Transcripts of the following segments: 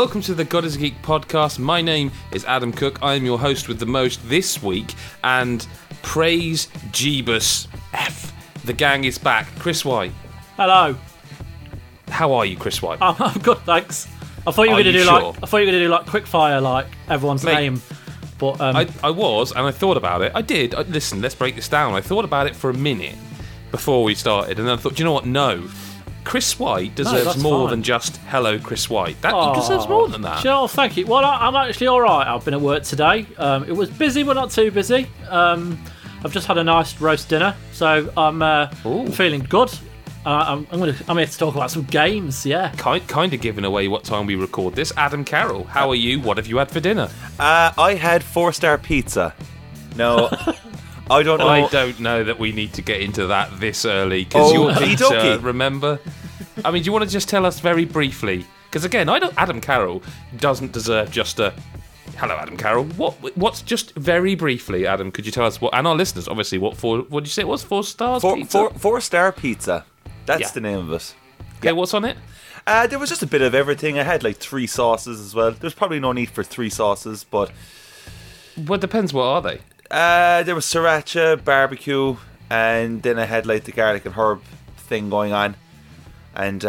welcome to the God is a Geek podcast. My name is Adam Cook. I am your host with the most this week, and praise Jeebus F. The gang is back. Chris White. Hello. How are you, Chris White? I'm good, thanks. I thought you were going to do sure? like quick fire, like everyone's name. But I was, and I thought about it. I did. Listen, let's break this down. I thought about it for a minute before we started, and then I thought, do you know what? No. Chris White deserves more than just hello, Chris White. He deserves more than that. Sure, thank you. Well, I'm actually all right. I've been at work today. It was busy, but not too busy. I've just had a nice roast dinner, so I'm feeling good. I'm here to talk about some games. Yeah, kind of giving away what time we record this. Adam Carroll, how are you? What have you had for dinner? I had 4-star pizza. No. I don't know. I don't know that we need to get into that this early, because your pizza, remember? I mean, do you want to just tell us very briefly? Because again, Adam Carroll doesn't deserve just a hello, Adam Carroll. What's just very briefly, Adam? Could you tell us what? And our listeners, obviously, what did you say it was? 4 stars pizza. 4-star pizza. That's the name of it. Okay, what's on it? There was just a bit of everything. I had like 3 sauces as well. There's probably no need for 3 sauces, but well, it depends. What are they? There was sriracha, barbecue, and then I had like the garlic and herb thing going on. And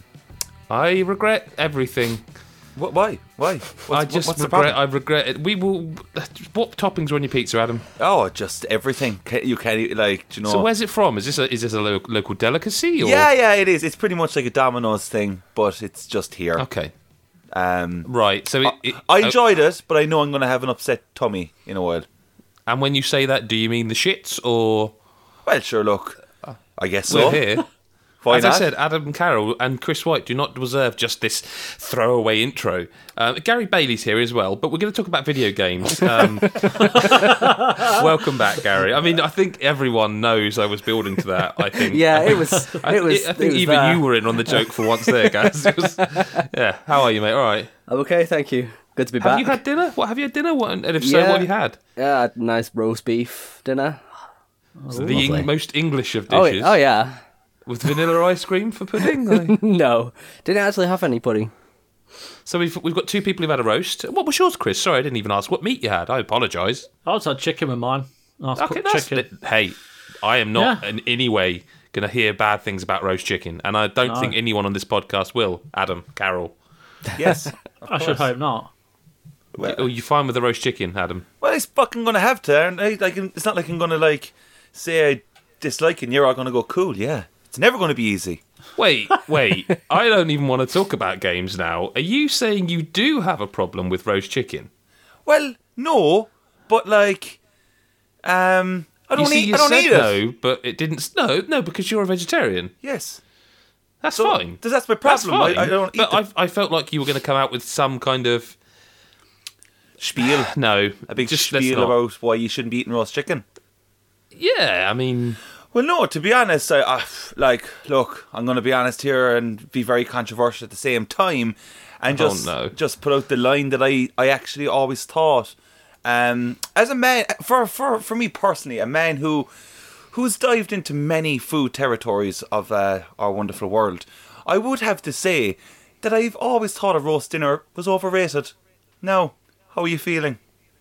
I regret everything. Why? What's the problem? I regret it. We will. What toppings are on your pizza, Adam? Oh, just everything. You can't like, do you know. So where's it from? Is this a local delicacy? Or? Yeah, it is. It's pretty much like a Domino's thing, but it's just here. Okay. Right. So I enjoyed it, but I know I'm going to have an upset tummy in a while. And when you say that, do you mean the shits or? Well, sure. Look, I guess so. We're here. Why As not? I said, Adam Carroll and Chris White do not deserve just this throwaway intro. Gary Bailey's here as well, but we're going to talk about video games. Welcome back, Gary. I mean, I think everyone knows I was building to that. I think. Yeah, it was. I think even you were in on the joke for once there, guys. Yeah. How are you, mate? All right. I'm okay, thank you. Good to be back. Have you had dinner? What have you had dinner? And if so, what have you had? Yeah, I had a nice roast beef dinner. The most English of dishes. Oh yeah. With vanilla ice cream for pudding? No, didn't actually have any pudding. So we've got 2 people who've had a roast. What was yours, Chris? Sorry, I didn't even ask what meat you had. I apologise. I also had chicken with mine. Nice cooked chicken. Hey, I am not in any way going to hear bad things about roast chicken, and I don't think anyone on this podcast will. Adam Carroll. Yes, I should hope not. Well, are you fine with the roast chicken, Adam? Well, he's fucking going to have to. And it's not like I'm going to say I dislike it and you're all going to go, cool, yeah. It's never going to be easy. Wait. I don't even want to talk about games now. Are you saying you do have a problem with roast chicken? Well, no, but I don't eat it. No, but it didn't. No, because you're a vegetarian. Yes. That's fine. That's my problem. That's fine. I don't eat But I felt like you were going to come out with some kind of spiel. No. A big spiel about why you shouldn't be eating roast chicken. Yeah, I mean... Well, no, to be honest, look, I'm going to be honest here and be very controversial at the same time, and just put out the line that I actually always thought, as a man, for me personally, a man who's dived into many food territories of our wonderful world, I would have to say that I've always thought a roast dinner was overrated. Now, how are you feeling?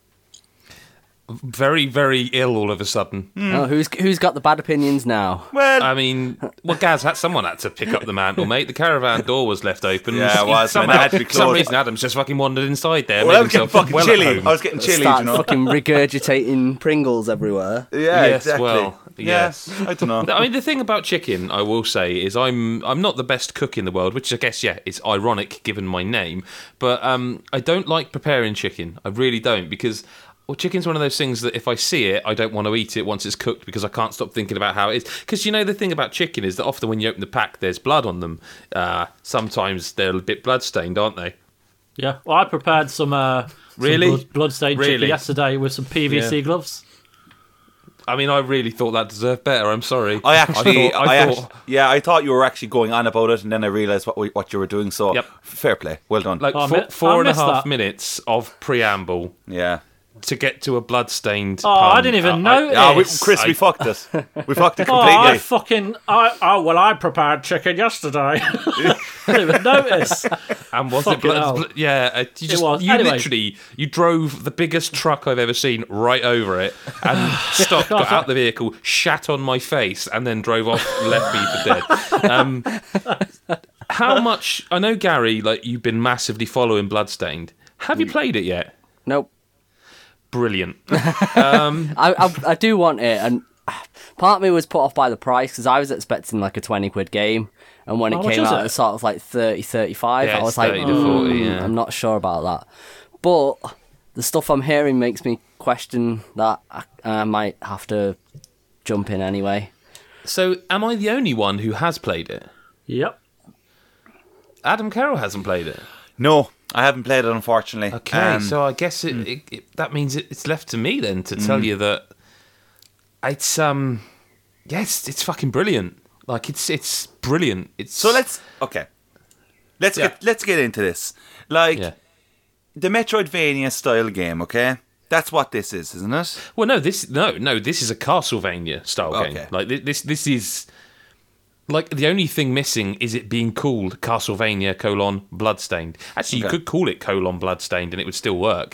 Very, very ill all of a sudden. Oh, who's got the bad opinions now? Well, I mean, Gaz, someone had to pick up the mantle, mate. The caravan door was left open. Yeah, it was. It had to be For some closed. reason, Adam's just fucking wandered inside there. Well, I was getting fucking well chilly. I was getting chilly, Start you know. fucking regurgitating Pringles everywhere. Yeah, yes, exactly. well, yes. Yeah, I don't know. I mean, the thing about chicken, I will say, is I'm not the best cook in the world, which I guess, is ironic given my name. But I don't like preparing chicken. I really don't, because... Well, chicken's one of those things that if I see it, I don't want to eat it once it's cooked because I can't stop thinking about how it is. Because, the thing about chicken is that often when you open the pack, there's blood on them. Sometimes they're a bit blood-stained, aren't they? Yeah. Well, I prepared some blood-stained chicken yesterday with some PVC gloves. I mean, I really thought that deserved better. I'm sorry. I thought you were actually going on about it, and then I realised what you were doing. So, fair play. Well done. Like 4.5 minutes of preamble. Yeah. To get to a blood-stained pun. I didn't even notice. Chris, we fucked it. We fucked it completely. I prepared chicken yesterday. I didn't even notice. And was it blood? Yeah, literally you drove the biggest truck I've ever seen right over it, and stopped, got out the vehicle, shat on my face, and then drove off, left me for dead. How much? I know, Gary, like you've been massively following Bloodstained. Have you played it yet? Nope. Brilliant. I do want it, and part of me was put off by the price because I was expecting like a 20 quid game, and when it came out, it was sort of like 30, 35. Yeah, I was like, 30 to 40, yeah. I'm not sure about that. But the stuff I'm hearing makes me question that I might have to jump in anyway. So, am I the only one who has played it? Yep. Adam Carroll hasn't played it. No, I haven't played it, unfortunately. Okay, so I guess that means it's left to me then to tell you that it's it's fucking brilliant. Like it's brilliant. So let's get into this. Like the Metroidvania style game, okay? That's what this is, isn't it? Well, no, this is a Castlevania style game. Like this is. Like, the only thing missing is it being called Castlevania : Bloodstained. Actually, you could call it : Bloodstained and it would still work.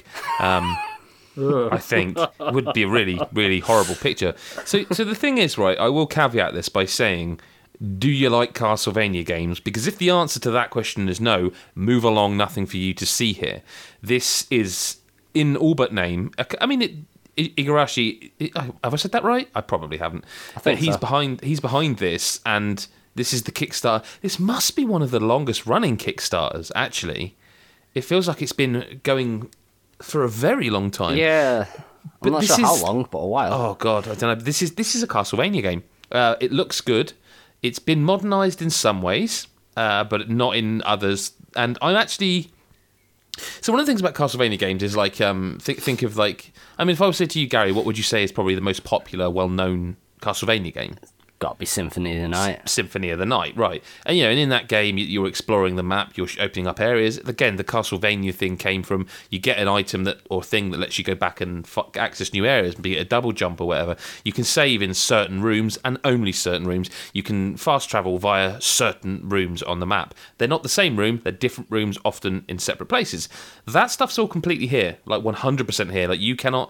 I think. It would be a really, really horrible picture. So the thing is, right, I will caveat this by saying, do you like Castlevania games? Because if the answer to that question is no, move along, nothing for you to see here. This is, in all but name, I mean, Igarashi, have I said that right? I probably haven't. But he's behind this, and this is the Kickstarter. This must be one of the longest running Kickstarters, actually. It feels like it's been going for a very long time. Yeah. I'm not sure how long, but a while. Oh god, I don't know. This is a Castlevania game. It looks good. It's been modernised in some ways, but not in others. And I'm actually... So one of the things about Castlevania games is like think of like, I mean, if I was to say to you, Gary, what would you say is probably the most popular, well-known Castlevania game? Got to be Symphony of the Night. Symphony of the Night, right? And and in that game, you're exploring the map, you're opening up areas. Again, the Castlevania thing came from you get an item or thing that lets you go back and access new areas, be it a double jump or whatever. You can save in certain rooms and only certain rooms. You can fast travel via certain rooms on the map. They're not the same room; they're different rooms, often in separate places. That stuff's all completely here, like 100% here. Like you cannot,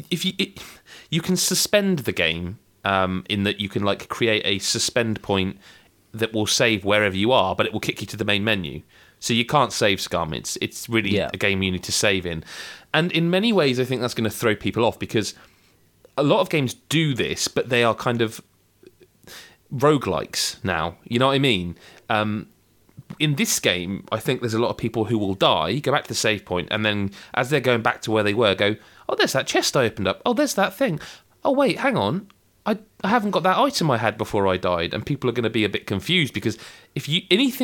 you can suspend the game. In that you can like create a suspend point that will save wherever you are, but it will kick you to the main menu. So you can't save Scum. It's really a game you need to save in. And in many ways, I think that's going to throw people off because a lot of games do this, but they are kind of roguelikes now. You know what I mean? In this game, I think there's a lot of people who will die, go back to the save point, and then as they're going back to where they were, go, oh, there's that chest I opened up. Oh, there's that thing. Oh, wait, hang on. I haven't got that item I had before I died, and people are going to be a bit confused because if you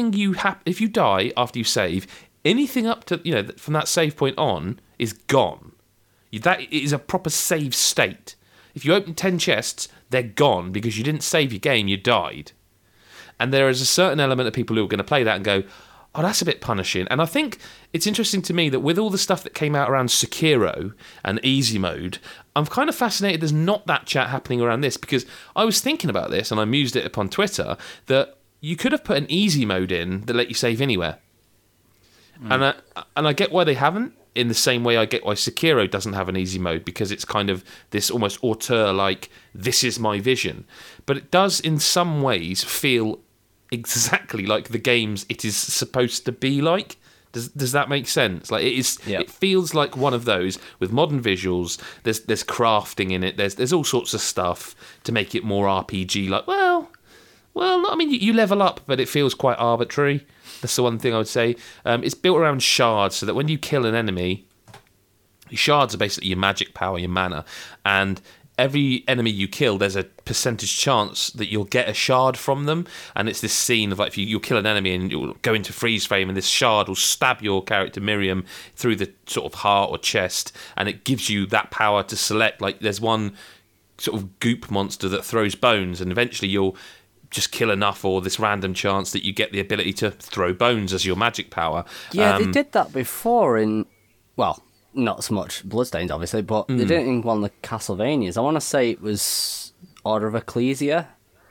die after you save, anything up to from that save point on is gone. That is a proper save state. If you open 10 chests, they're gone because you didn't save your game, you died. And there is a certain element of people who are going to play that and go, oh, that's a bit punishing. And I think it's interesting to me that with all the stuff that came out around Sekiro and easy mode, I'm kind of fascinated there's not that chat happening around this because I was thinking about this and I mused it upon Twitter that you could have put an easy mode in that let you save anywhere. And I get why they haven't, in the same way I get why Sekiro doesn't have an easy mode because it's kind of this almost auteur like, this is my vision. But it does in some ways feel exactly like the games it is supposed to be like. Does that make sense? Like it is. Yep. It feels like one of those with modern visuals. There's crafting in it. There's all sorts of stuff to make it more RPG. Like well. I mean, you level up, but it feels quite arbitrary. That's the one thing I would say. It's built around shards, so that when you kill an enemy, shards are basically your magic power, your mana, and every enemy you kill, there's a percentage chance that you'll get a shard from them. And it's this scene of like, if you'll kill an enemy and you'll go into freeze frame and this shard will stab your character Miriam through the sort of heart or chest. And it gives you that power to select, like there's one sort of goop monster that throws bones and eventually you'll just kill enough or this random chance that you get the ability to throw bones as your magic power. Yeah, they did that before in, well, not so much Bloodstained, obviously, but they did it in one of the Castlevanias. I want to say it was Order of Ecclesia.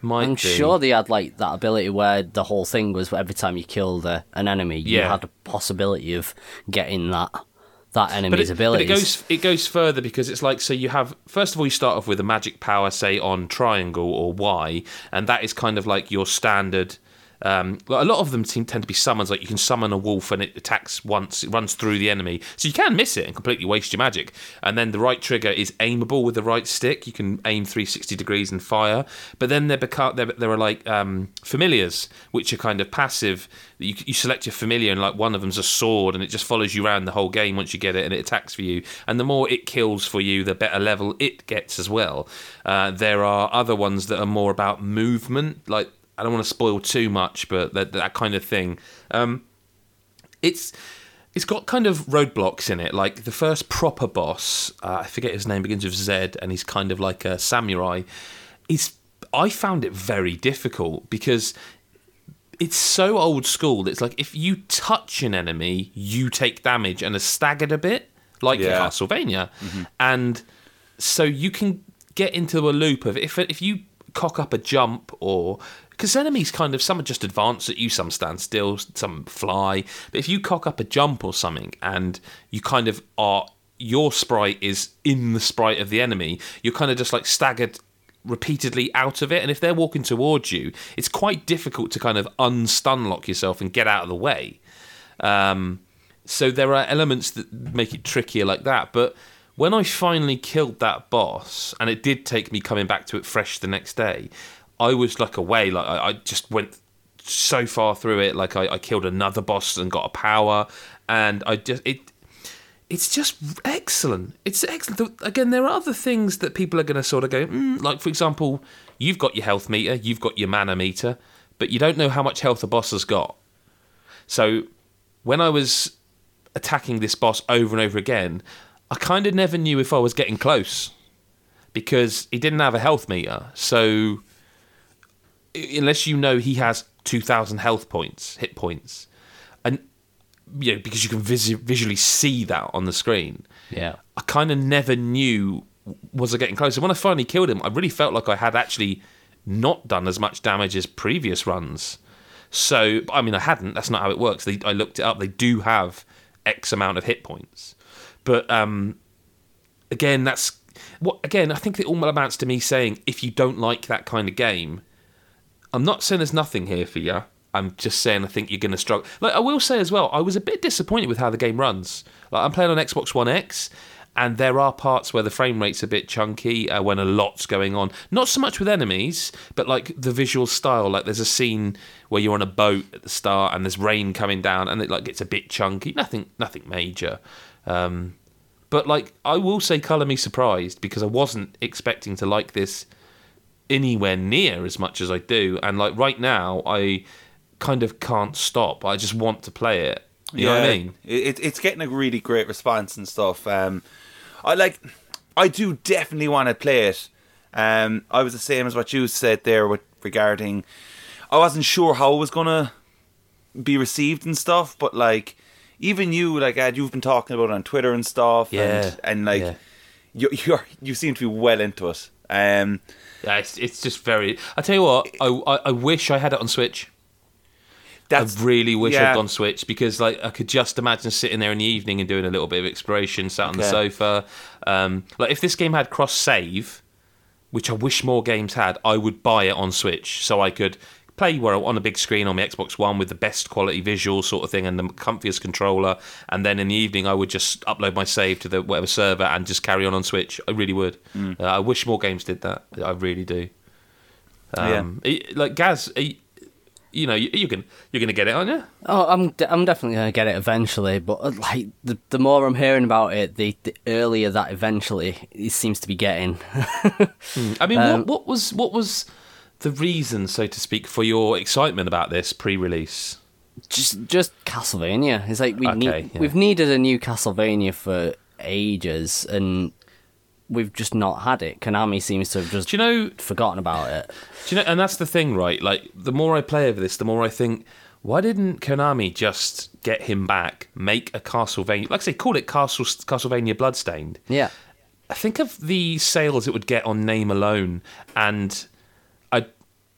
I'm sure they had like that ability where the whole thing was every time you killed an enemy, you had a possibility of getting that enemy's abilities. But it goes further because it's like, so you have, first of all, you start off with a magic power, say on triangle or Y, and that is kind of like your standard. A lot of them tend to be summons, like you can summon a wolf and it attacks once, it runs through the enemy, so you can miss it and completely waste your magic. And then the right trigger is aimable with the right stick, you can aim 360 degrees and fire. But then there are like familiars, which are kind of passive. You select your familiar and like one of them's a sword and it just follows you around the whole game once you get it, and it attacks for you, and the more it kills for you, the better level it gets as well. There are other ones that are more about movement, like, I don't want to spoil too much, but that kind of thing. It's got kind of roadblocks in it. Like the first proper boss, I forget his name, begins with Z, and he's kind of like a samurai. I found it very difficult because it's so old school. It's like if you touch an enemy, you take damage and are staggered a bit, like in Castlevania. Mm-hmm. And so you can get into a loop of if you cock up a jump, or because enemies kind of, some are just advance at you, some stand still, some fly, but if you cock up a jump or something and you kind of are, your sprite is in the sprite of the enemy, you're kind of just like staggered repeatedly out of it, and if they're walking towards you, it's quite difficult to kind of unstun lock yourself and get out of the way. So there are elements that make it trickier like that, but when I finally killed that boss, and it did take me coming back to it fresh the next day, I was like away. Like I just went so far through it. Like I killed another boss and got a power, and it's just excellent. It's excellent. Again, there are other things that people are going to sort of go, like for example, you've got your health meter, you've got your mana meter, but you don't know how much health a boss has got. So when I was attacking this boss over and over again, I kind of never knew if I was getting close because he didn't have a health meter. So unless you know he has 2,000 hit points, and because you can visually see that on the screen, I kind of never knew, was I getting close? And when I finally killed him, I really felt like I had actually not done as much damage as previous runs. So, I mean, I hadn't. That's not how it works. I looked it up. They do have X amount of hit points. But again, I think it all amounts to me saying, if you don't like that kind of game, I'm not saying there's nothing here for you. I'm just saying I think you're going to struggle. Like I will say as well, I was a bit disappointed with how the game runs. Like I'm playing on Xbox One X, and there are parts where the frame rate's a bit chunky when a lot's going on. Not so much with enemies, but like the visual style. Like there's a scene where you're on a boat at the start, and there's rain coming down, and it like gets a bit chunky. Nothing major. But like I will say, colour me surprised, because I wasn't expecting to like this anywhere near as much as I do, and like right now I kind of can't stop. I just want to play it. You know what I mean? It's getting a really great response and stuff. I do definitely want to play it. I was the same as what you said there regarding, I wasn't sure how it was gonna be received and stuff, but like even you, like Ed, you've been talking about it on Twitter and stuff, and like you seem to be well into it. Yeah, it's just very. I tell you what, I wish I had it on Switch. I really wish I'd gone Switch, because like I could just imagine sitting there in the evening and doing a little bit of exploration, sat on the sofa. Like if this game had cross save, which I wish more games had, I would buy it on Switch so I could play on a big screen on my Xbox One with the best quality visual sort of thing and the comfiest controller, and then in the evening I would just upload my save to the whatever server and just carry on Switch. I really would. I wish more games did that. I really do. Like Gaz, you're gonna get it, aren't you? Oh, I'm definitely gonna get it eventually. But like the more I'm hearing about it, the earlier that eventually it seems to be getting. I mean, what was the reason, so to speak, for your excitement about this pre-release? Just Castlevania. It's like we've needed a new Castlevania for ages, and we've just not had it. Konami seems to have just forgotten about it. Do you know? And that's the thing, right? Like the more I play over this, the more I think, why didn't Konami just get him back, make a Castlevania? Like I say, call it Castlevania Bloodstained. Yeah. I think of the sales it would get on name alone, and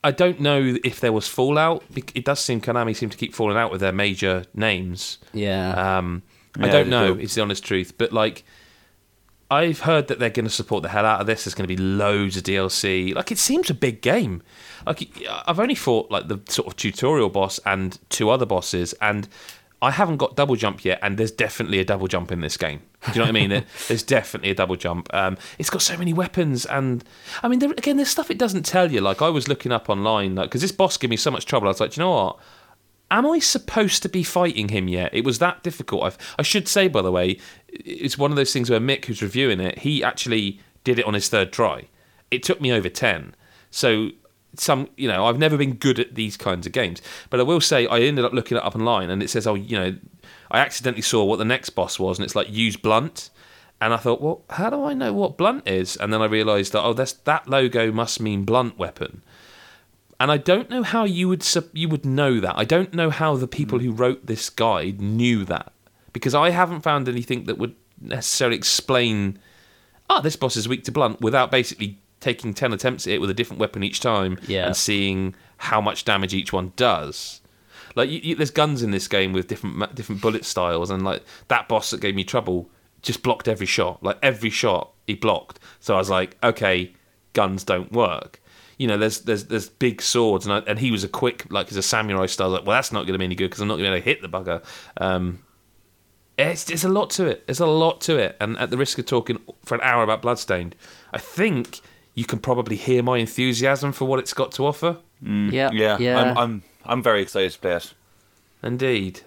I don't know if there was fallout. It does seem Konami seem to keep falling out with their major names. Yeah. I don't know. It's the honest truth, but like, I've heard that they're going to support the hell out of this. There's going to be loads of DLC. Like, it seems a big game. Like, I've only fought like the sort of tutorial boss and 2 other bosses, and I haven't got double jump yet. And there's definitely a double jump in this game. Do you know what I mean? There's definitely a double jump. It's got so many weapons, and I mean, there's stuff it doesn't tell you. Like, I was looking up online, like, because this boss gave me so much trouble. I was like, do you know what? Am I supposed to be fighting him yet? It was that difficult. I should say, by the way, it's one of those things where Mick, who's reviewing it, he actually did it on his 3rd try. It took me over 10. So, I've never been good at these kinds of games. But I will say, I ended up looking it up online, and it says, I accidentally saw what the next boss was, and it's like, use blunt. And I thought, well, how do I know what blunt is? And then I realised that, that logo must mean blunt weapon. And I don't know how you would know that. I don't know how the people who wrote this guide knew that, because I haven't found anything that would necessarily explain, this boss is weak to blunt, without basically taking 10 attempts at it with a different weapon each time and seeing how much damage each one does. Like, there's guns in this game with different bullet styles, and like that boss that gave me trouble just blocked every shot. Like, every shot he blocked. So I was like, okay, guns don't work. There's big swords, and he was a quick, like, as a samurai style. Like, well, that's not going to be any good because I'm not going to be able to hit the bugger. It's a lot to it. There's a lot to it, and at the risk of talking for an hour about Bloodstained, I think you can probably hear my enthusiasm for what it's got to offer. Yeah. I'm very excited to play it. Indeed.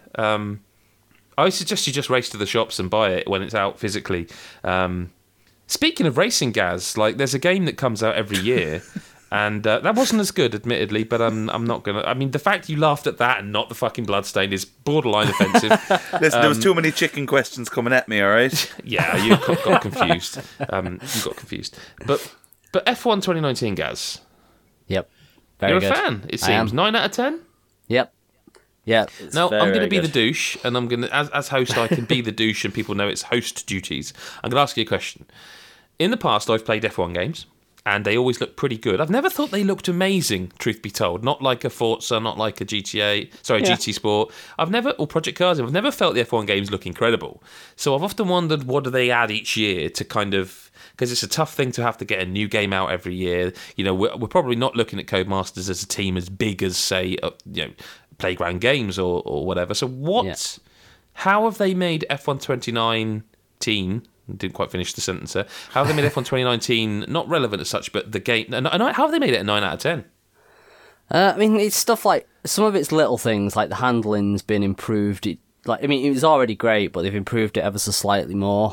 I suggest you just race to the shops and buy it when it's out physically. Speaking of racing, Gaz, like, there's a game that comes out every year. And that wasn't as good, admittedly, but I'm not going to... I mean, the fact you laughed at that and not the fucking Bloodstained is borderline offensive. Listen, there was too many chicken questions coming at me, all right? Yeah, you got confused. You got confused. But F1 2019, Gaz. Yep. You're a fan, it seems. 9 out of 10? Yep. Yeah. Now, I'm going to be the douche, and I'm going to... As host, I can be the douche, and people know it's host duties. I'm going to ask you a question. In the past, I've played F1 games, and they always look pretty good. I've never thought they looked amazing, truth be told. Not like a Forza, not like a GT Sport. Or Project Cars. I've never felt the F1 games look incredible. So I've often wondered, what do they add each year to kind of... Because it's a tough thing to have to get a new game out every year. We're probably not looking at Codemasters as a team as big as, say, Playground Games or whatever. So how have they made F1 2019... Didn't quite finish the sentence there. How have they made F1 2019 not relevant as such, but the game... And how have they made it a 9 out of 10? I mean, it's stuff like... Some of it's little things, like the handling's been improved. It was already great, but they've improved it ever so slightly more.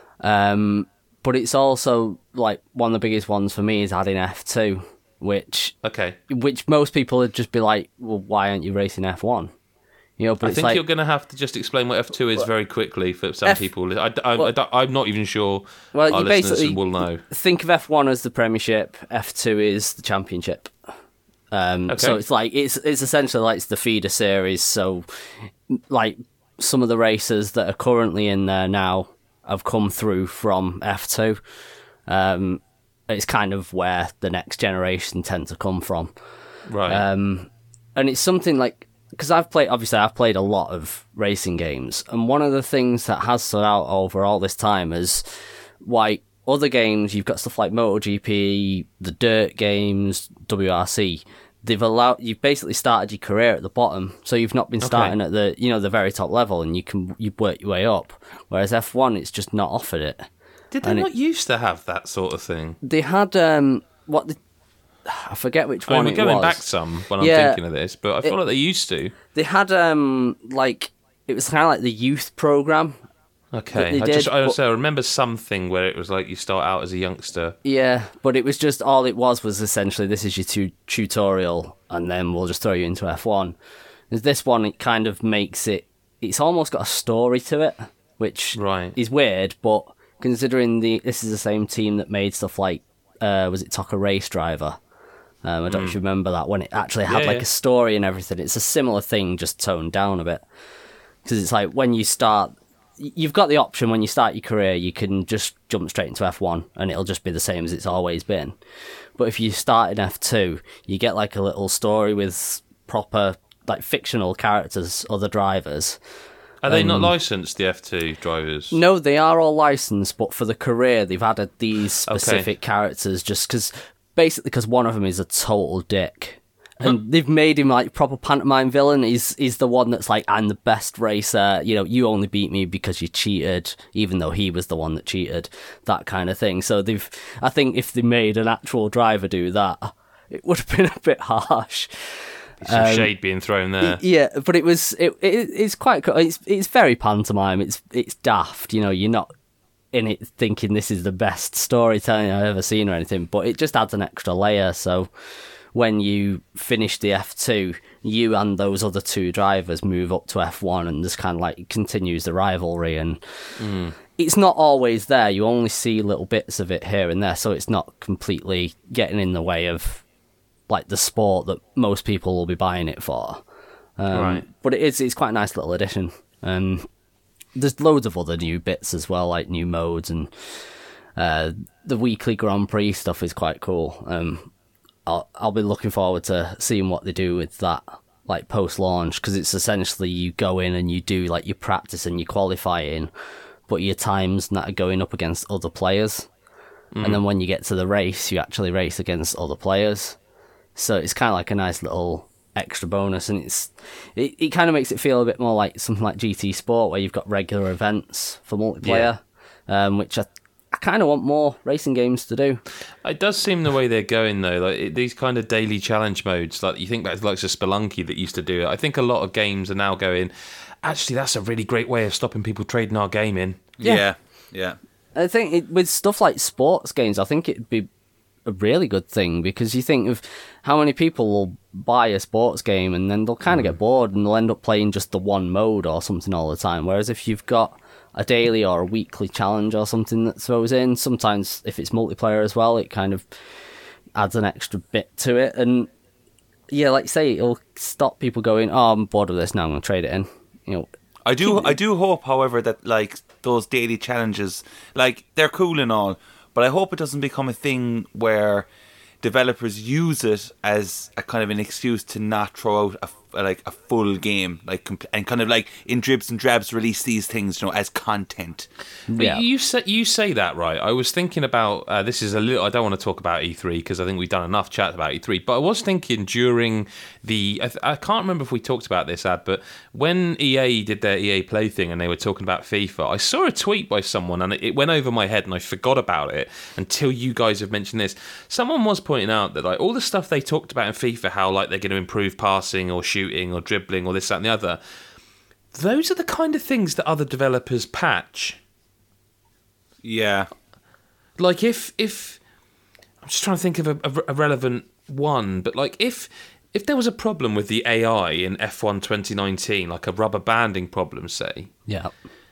But it's also, like, one of the biggest ones for me is adding F2, which most people would just be like, well, why aren't you racing F1? But I think you're going to have to just explain what F2 is very quickly for some people. I'm not even sure our listeners will know. Think of F1 as the Premiership, F2 is the Championship. So it's like it's essentially like it's the feeder series. So, like, some of the racers that are currently in there now have come through from F2. It's kind of where the next generation tend to come from. Right. And it's something like... Because I've played a lot of racing games, and one of the things that has stood out over all this time is why other games, you've got stuff like MotoGP, the Dirt games, WRC, you've basically started your career at the bottom, so you've not been starting at the very top level, and you work your way up. Whereas F1, it's just not offered it. Did they not used to have that sort of thing? They had I forget which one it was. We're going back some when I'm thinking of this, but I feel like they used to. They had, it was kind of like the youth program. Okay. I remember something where it was like you start out as a youngster. Yeah, but it was just, all it was essentially, this is your tutorial, and then we'll just throw you into F1. This one, it kind of makes it's almost got a story to it, which is weird, but considering this is the same team that made stuff like, was it Toka Race Driver? I don't know if you remember that, when it actually had a story and everything. It's a similar thing, just toned down a bit. Because it's like when you start you've got the option when you start your career, you can just jump straight into F1 and it'll just be the same as it's always been. But if you start in F2, you get like a little story with proper, like, fictional characters, other drivers. Are they not licensed, the F2 drivers? No, they are all licensed, but for the career, they've added these specific characters just because one of them is a total dick. And they've made him like proper pantomime villain. He's the one that's like, I'm the best racer. You know, you only beat me because you cheated, even though he was the one that cheated. That kind of thing. So I think if they made an actual driver do that, it would have been a bit harsh. Some shade being thrown there. Yeah, but it's quite cool. It's very pantomime. It's daft. You know, you're not in it thinking this is the best storytelling I've ever seen or anything, but it just adds an extra layer. So when you finish the F2, you and those other two drivers move up to F1, and this kind of like continues the rivalry. And it's not always there. You only see little bits of it here and there, so it's not completely getting in the way of like the sport that most people will be buying it for. Right. But it's quite a nice little addition. There's loads of other new bits as well, like new modes, and the weekly Grand Prix stuff is quite cool. I'll be looking forward to seeing what they do with that, like post-launch, because it's essentially you go in and you do like your practice and your qualifying, but your times that are going up against other players. And then when you get to the race, you actually race against other players. So it's kind of like a nice little extra bonus, and it kind of makes it feel a bit more like something like GT Sport, where you've got regular events for multiplayer, which I kind of want more racing games to do. It does seem the way they're going, though. Like these kind of daily challenge modes, like you think back to like Spelunky that used to do it. I think a lot of games are now going, actually, that's a really great way of stopping people trading our game in. Yeah. I think with stuff like sports games, I think it'd be a really good thing, because you think of how many people will buy a sports game and then they'll kind of get bored and they'll end up playing just the one mode or something all the time. Whereas if you've got a daily or a weekly challenge or something that throws in, sometimes if it's multiplayer as well, it kind of adds an extra bit to it. And yeah, like you say, it'll stop people going, oh, I'm bored of this now, I'm going to trade it in. You know, I do hope, however, that like those daily challenges, like they're cool and all, but I hope it doesn't become a thing where developers use it as a kind of an excuse to not throw out a full game, like, and kind of like in dribs and drabs release these things, you know, as content. Yeah. You say that right. I was thinking about this is a little. I don't want to talk about E3 because I think we've done enough chat about E3. But I was thinking during the. I can't remember if we talked about this, Ad, but when EA did their EA Play thing and they were talking about FIFA, I saw a tweet by someone and it went over my head and I forgot about it until you guys have mentioned this. Someone was pointing out that like all the stuff they talked about in FIFA, how like they're going to improve passing or shooting or dribbling or this, that and the other, those are the kind of things that other developers patch. Yeah. Like if I'm just trying to think of a relevant one, but like if there was a problem with the AI in F1 2019, like a rubber banding problem, say, yeah,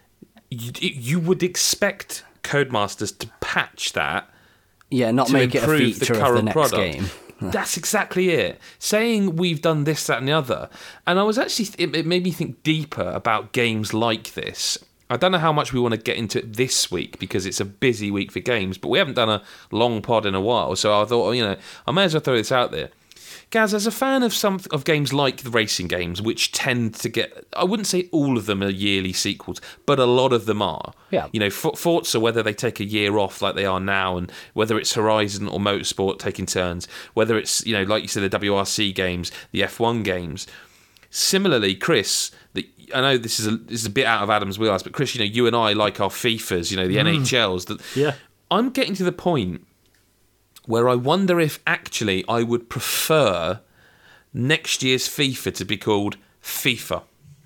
you would expect Codemasters to patch that. Yeah, not make it a feature of the next product. game. That's exactly it. Saying we've done this, that, and the other. And I was actually, it made me think deeper about games like this. I don't know how much we want to get into it this week because it's a busy week for games, but we haven't done a long pod in a while. So I thought, I may as well throw this out there. Gaz, as a fan of some of games like the racing games, which tend to get, I wouldn't say all of them are yearly sequels, but a lot of them are. Yeah. Forza, whether they take a year off like they are now, and whether it's Horizon or Motorsport taking turns, whether it's, like you said, the WRC games, the F1 games. Similarly, Chris, I know this is a bit out of Adam's wheelhouse, but Chris, you and I like our FIFAs, the NHLs. Yeah. I'm getting to the point where I wonder if actually I would prefer next year's FIFA to be called FIFA.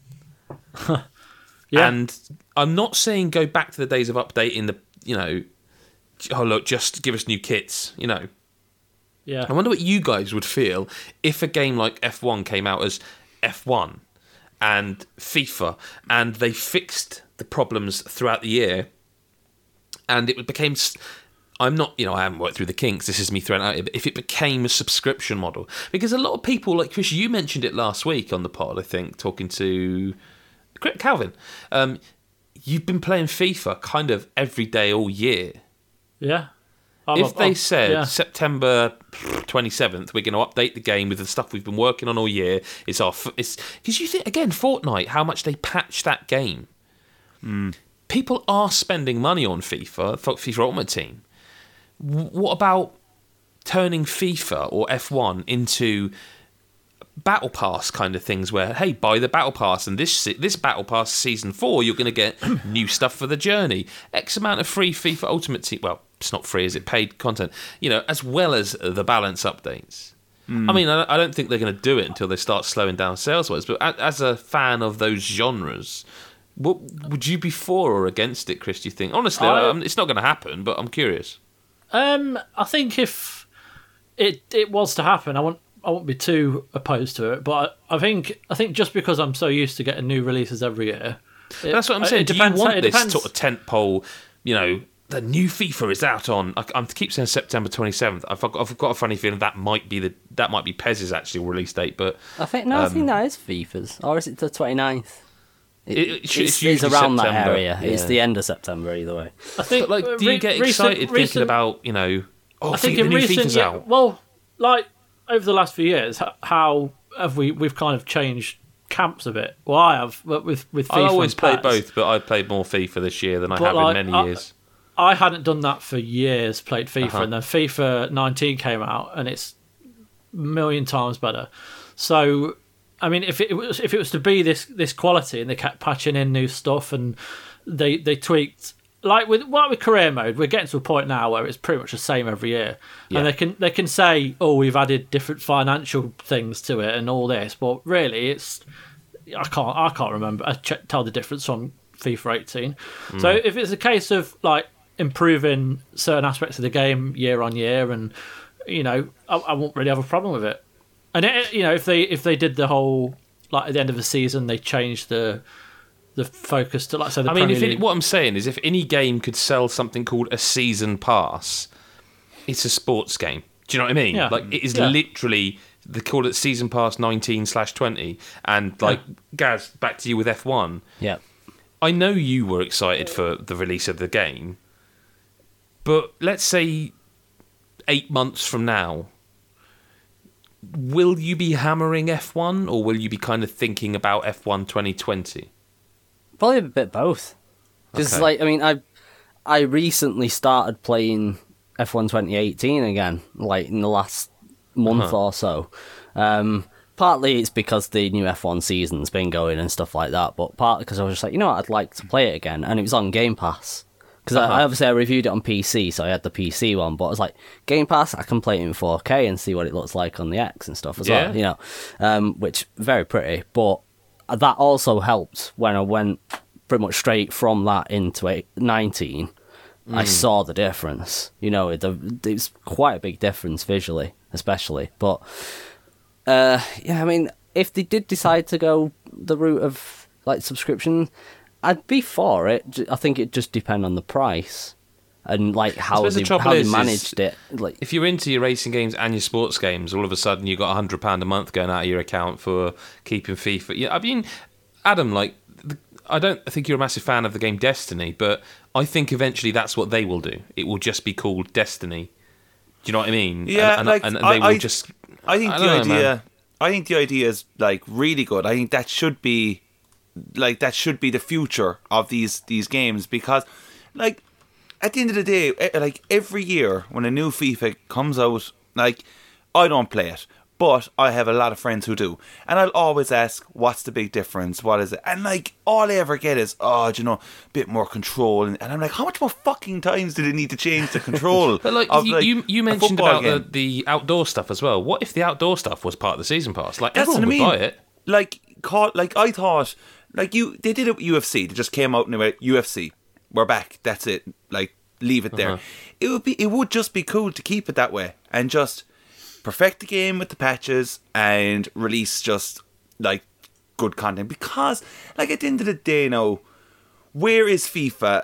Yeah. And I'm not saying go back to the days of updating the, oh look, just give us new kits, Yeah. I wonder what you guys would feel if a game like F1 came out as F1 and FIFA, and they fixed the problems throughout the year, and it became... I haven't worked through the kinks, this is me throwing it out here, but if it became a subscription model, because a lot of people, like Chris, you mentioned it last week on the pod, I think, talking to Calvin, you've been playing FIFA kind of every day all year. Yeah. If they said September 27th, we're going to update the game with the stuff we've been working on all year. It's because you think again, Fortnite, how much they patch that game. People are spending money on FIFA Ultimate Team. What about turning FIFA or F1 into Battle Pass kind of things where, hey, buy the Battle Pass, and this Battle Pass Season 4, you're going to get new stuff for the journey. X amount of free FIFA Ultimate Team. Well, it's not free, is it? Paid content. As well as the balance updates. I mean, I don't think they're going to do it until they start slowing down sales-wise, but as a fan of those genres, what would you be for or against it, Chris, do you think? Honestly, it's not going to happen, but I'm curious. I think if it was to happen, I won't be too opposed to it, but I think just because I'm so used to getting new releases every year, that's what I'm saying. Do you want this sort of tentpole? The new FIFA is out on. I keep saying September 27th. I've got a funny feeling that might be Pez's actual release date, but I think that is FIFA's, or is it the 29th? It's September. around that area. Yeah. It's the end of September either way. I think. Do you get excited thinking about I think the new FIFA's out? Well, over the last few years, how have we've kind of changed camps a bit? Well, I have with FIFA. I always and played PES. both, but I played more FIFA this year than I have in many years. I hadn't done that for years. Played FIFA, and then FIFA 19 came out, and it's a million times better. So, I mean, if it was to be this quality, and they kept patching in new stuff, and they tweaked. Like with career mode, we're getting to a point now where it's pretty much the same every year, and they can say, "Oh, we've added different financial things to it and all this," but really, I can't remember. Tell the difference from FIFA 18. So if it's a case of improving certain aspects of the game year on year, and I won't really have a problem with it. And if they did the whole at the end of the season, they changed the focus to what I'm saying is, if any game could sell something called a season pass, it's a sports game. Do you know what I mean? Yeah. It is literally, they call it season pass 19/20, and Gaz, back to you with F1. Yeah, I know you were excited for the release of the game, but let's say 8 months from now, will you be hammering F1, or will you be kind of thinking about F1 2020? Probably a bit both. Because, I recently started playing F1 2018 again, in the last month or so. Partly it's because the new F1 season's been going and stuff like that, but partly because I was just like, I'd like to play it again, and it was on Game Pass. Because I reviewed it on PC, so I had the PC one, but I was like, Game Pass, I can play it in 4K and see what it looks like on the X and stuff as well, which very pretty, but that also helped when I went pretty much straight from that into 19. I saw the difference. It's quite a big difference visually, especially. But if they did decide to go the route of subscription, I'd be for it. I think it just depend on the price and how they managed it. If you're into your racing games and your sports games, all of a sudden you got £100 a month going out of your account for keeping FIFA. Yeah, I mean, Adam, I don't think you're a massive fan of the game Destiny, but I think eventually that's what they will do. It will just be called Destiny. Do you know what I mean? Yeah, and they will just. I think the idea is really good. I think that should be the future of these games, because at the end of the day, every year when a new FIFA comes out, I don't play it, but I have a lot of friends who do, and I'll always ask, what's the big difference, what is it, and all I ever get is, a bit more control, and I'm like, how much more fucking times do they need to change the control? But you mentioned about the outdoor stuff as well. What if the outdoor stuff was part of the season pass? Everyone would buy it. I thought, they did it with UFC. They just came out and they went, UFC, we're back, that's it, leave it there. It would just be cool to keep it that way and just perfect the game with the patches and release just good content, because at the end of the day now, where is FIFA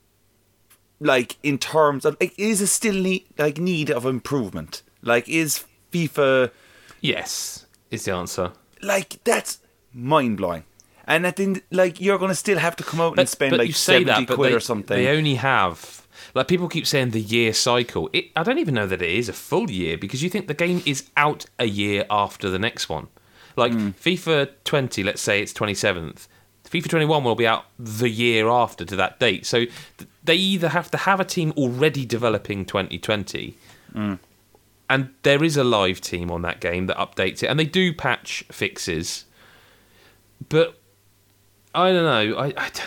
in terms of is it still need of improvement? Is FIFA? Yes, is the answer. That's mind blowing, And at the end, like, you're going to still have to come out and spend like 70 quid or something. They only have, like, people keep saying the year cycle. I don't even know that it is a full year, because you think the game is out a year after the next one. Like FIFA 20, let's say it's 27th. FIFA 21 will be out the year after to that date. So they either have to have a team already developing 2020, and there is a live team on that game that updates it, and they do patch fixes. But I don't know. I don't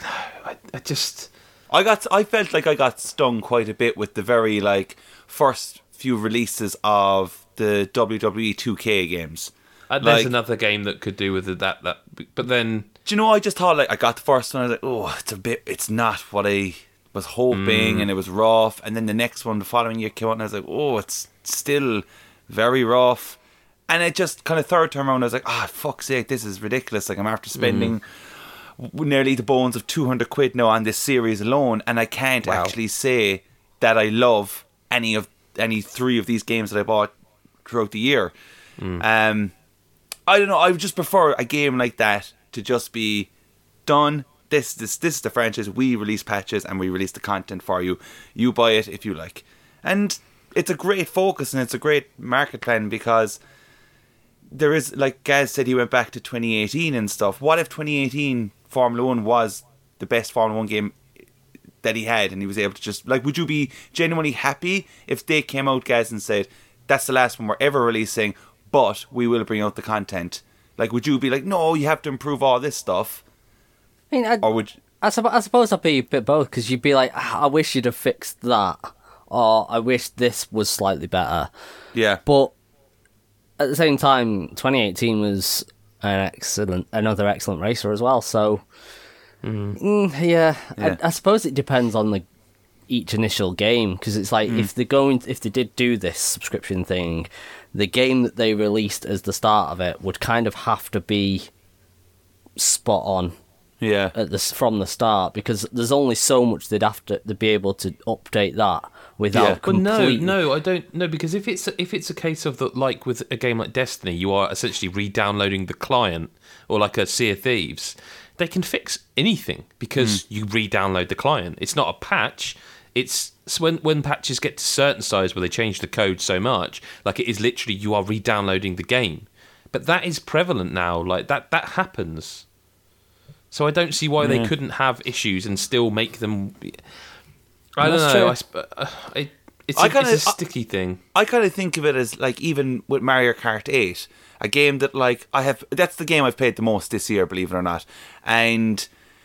know. I felt like I got stung quite a bit with the very like first few releases of the WWE 2K games. There's another game that could do with that. But then, do you know? I just thought, like, I got the first one. I was like, oh, it's not what I was hoping, and it was rough. And then the next one, the following year, came out, and I was like, oh, it's still very rough. And it just kind of third time around, I was like, fuck's sake, this is ridiculous. Like, I'm after spending nearly the bones of 200 quid now on this series alone, and I can't actually say that I love any 3 of these games that I bought throughout the year. I don't know. I would just prefer a game like that to just be done. This is the franchise. We release patches and we release the content for you. You buy it if you like. And it's a great focus and it's a great market plan, because there is, like Gaz said, he went back to 2018 and stuff. What if 2018 Formula 1 was the best Formula 1 game that he had, and he was able to just, like, would you be genuinely happy if they came out, Gaz, and said, that's the last one we're ever releasing, but we will bring out the content? Like, would you be like, no, you have to improve all this stuff? I mean, or would I suppose I'd be a bit both, because you'd be like, I wish you'd have fixed that, or I wish this was slightly better. Yeah. But at the same time, 2018 was another excellent racer as well. So, yeah. I suppose it depends on each initial game, because it's like if they did do this subscription thing, the game that they released as the start of it would kind of have to be spot on. Yeah. From the start, because there's only so much they'd have to be able to update that without completely... No, I don't know, because if it's a case of like with a game like Destiny, you are essentially re-downloading the client, or like a Sea of Thieves, they can fix anything because you re-download the client. It's not a patch. It's when patches get to certain size where they change the code so much, like it is literally you are re-downloading the game. But that is prevalent now. Like that happens. So I don't see why they couldn't have issues and still make them. I don't know. It's a sticky thing. I kind of think of it as like, even with Mario Kart 8, a game that like that's the game I've played the most this year, believe it or not. And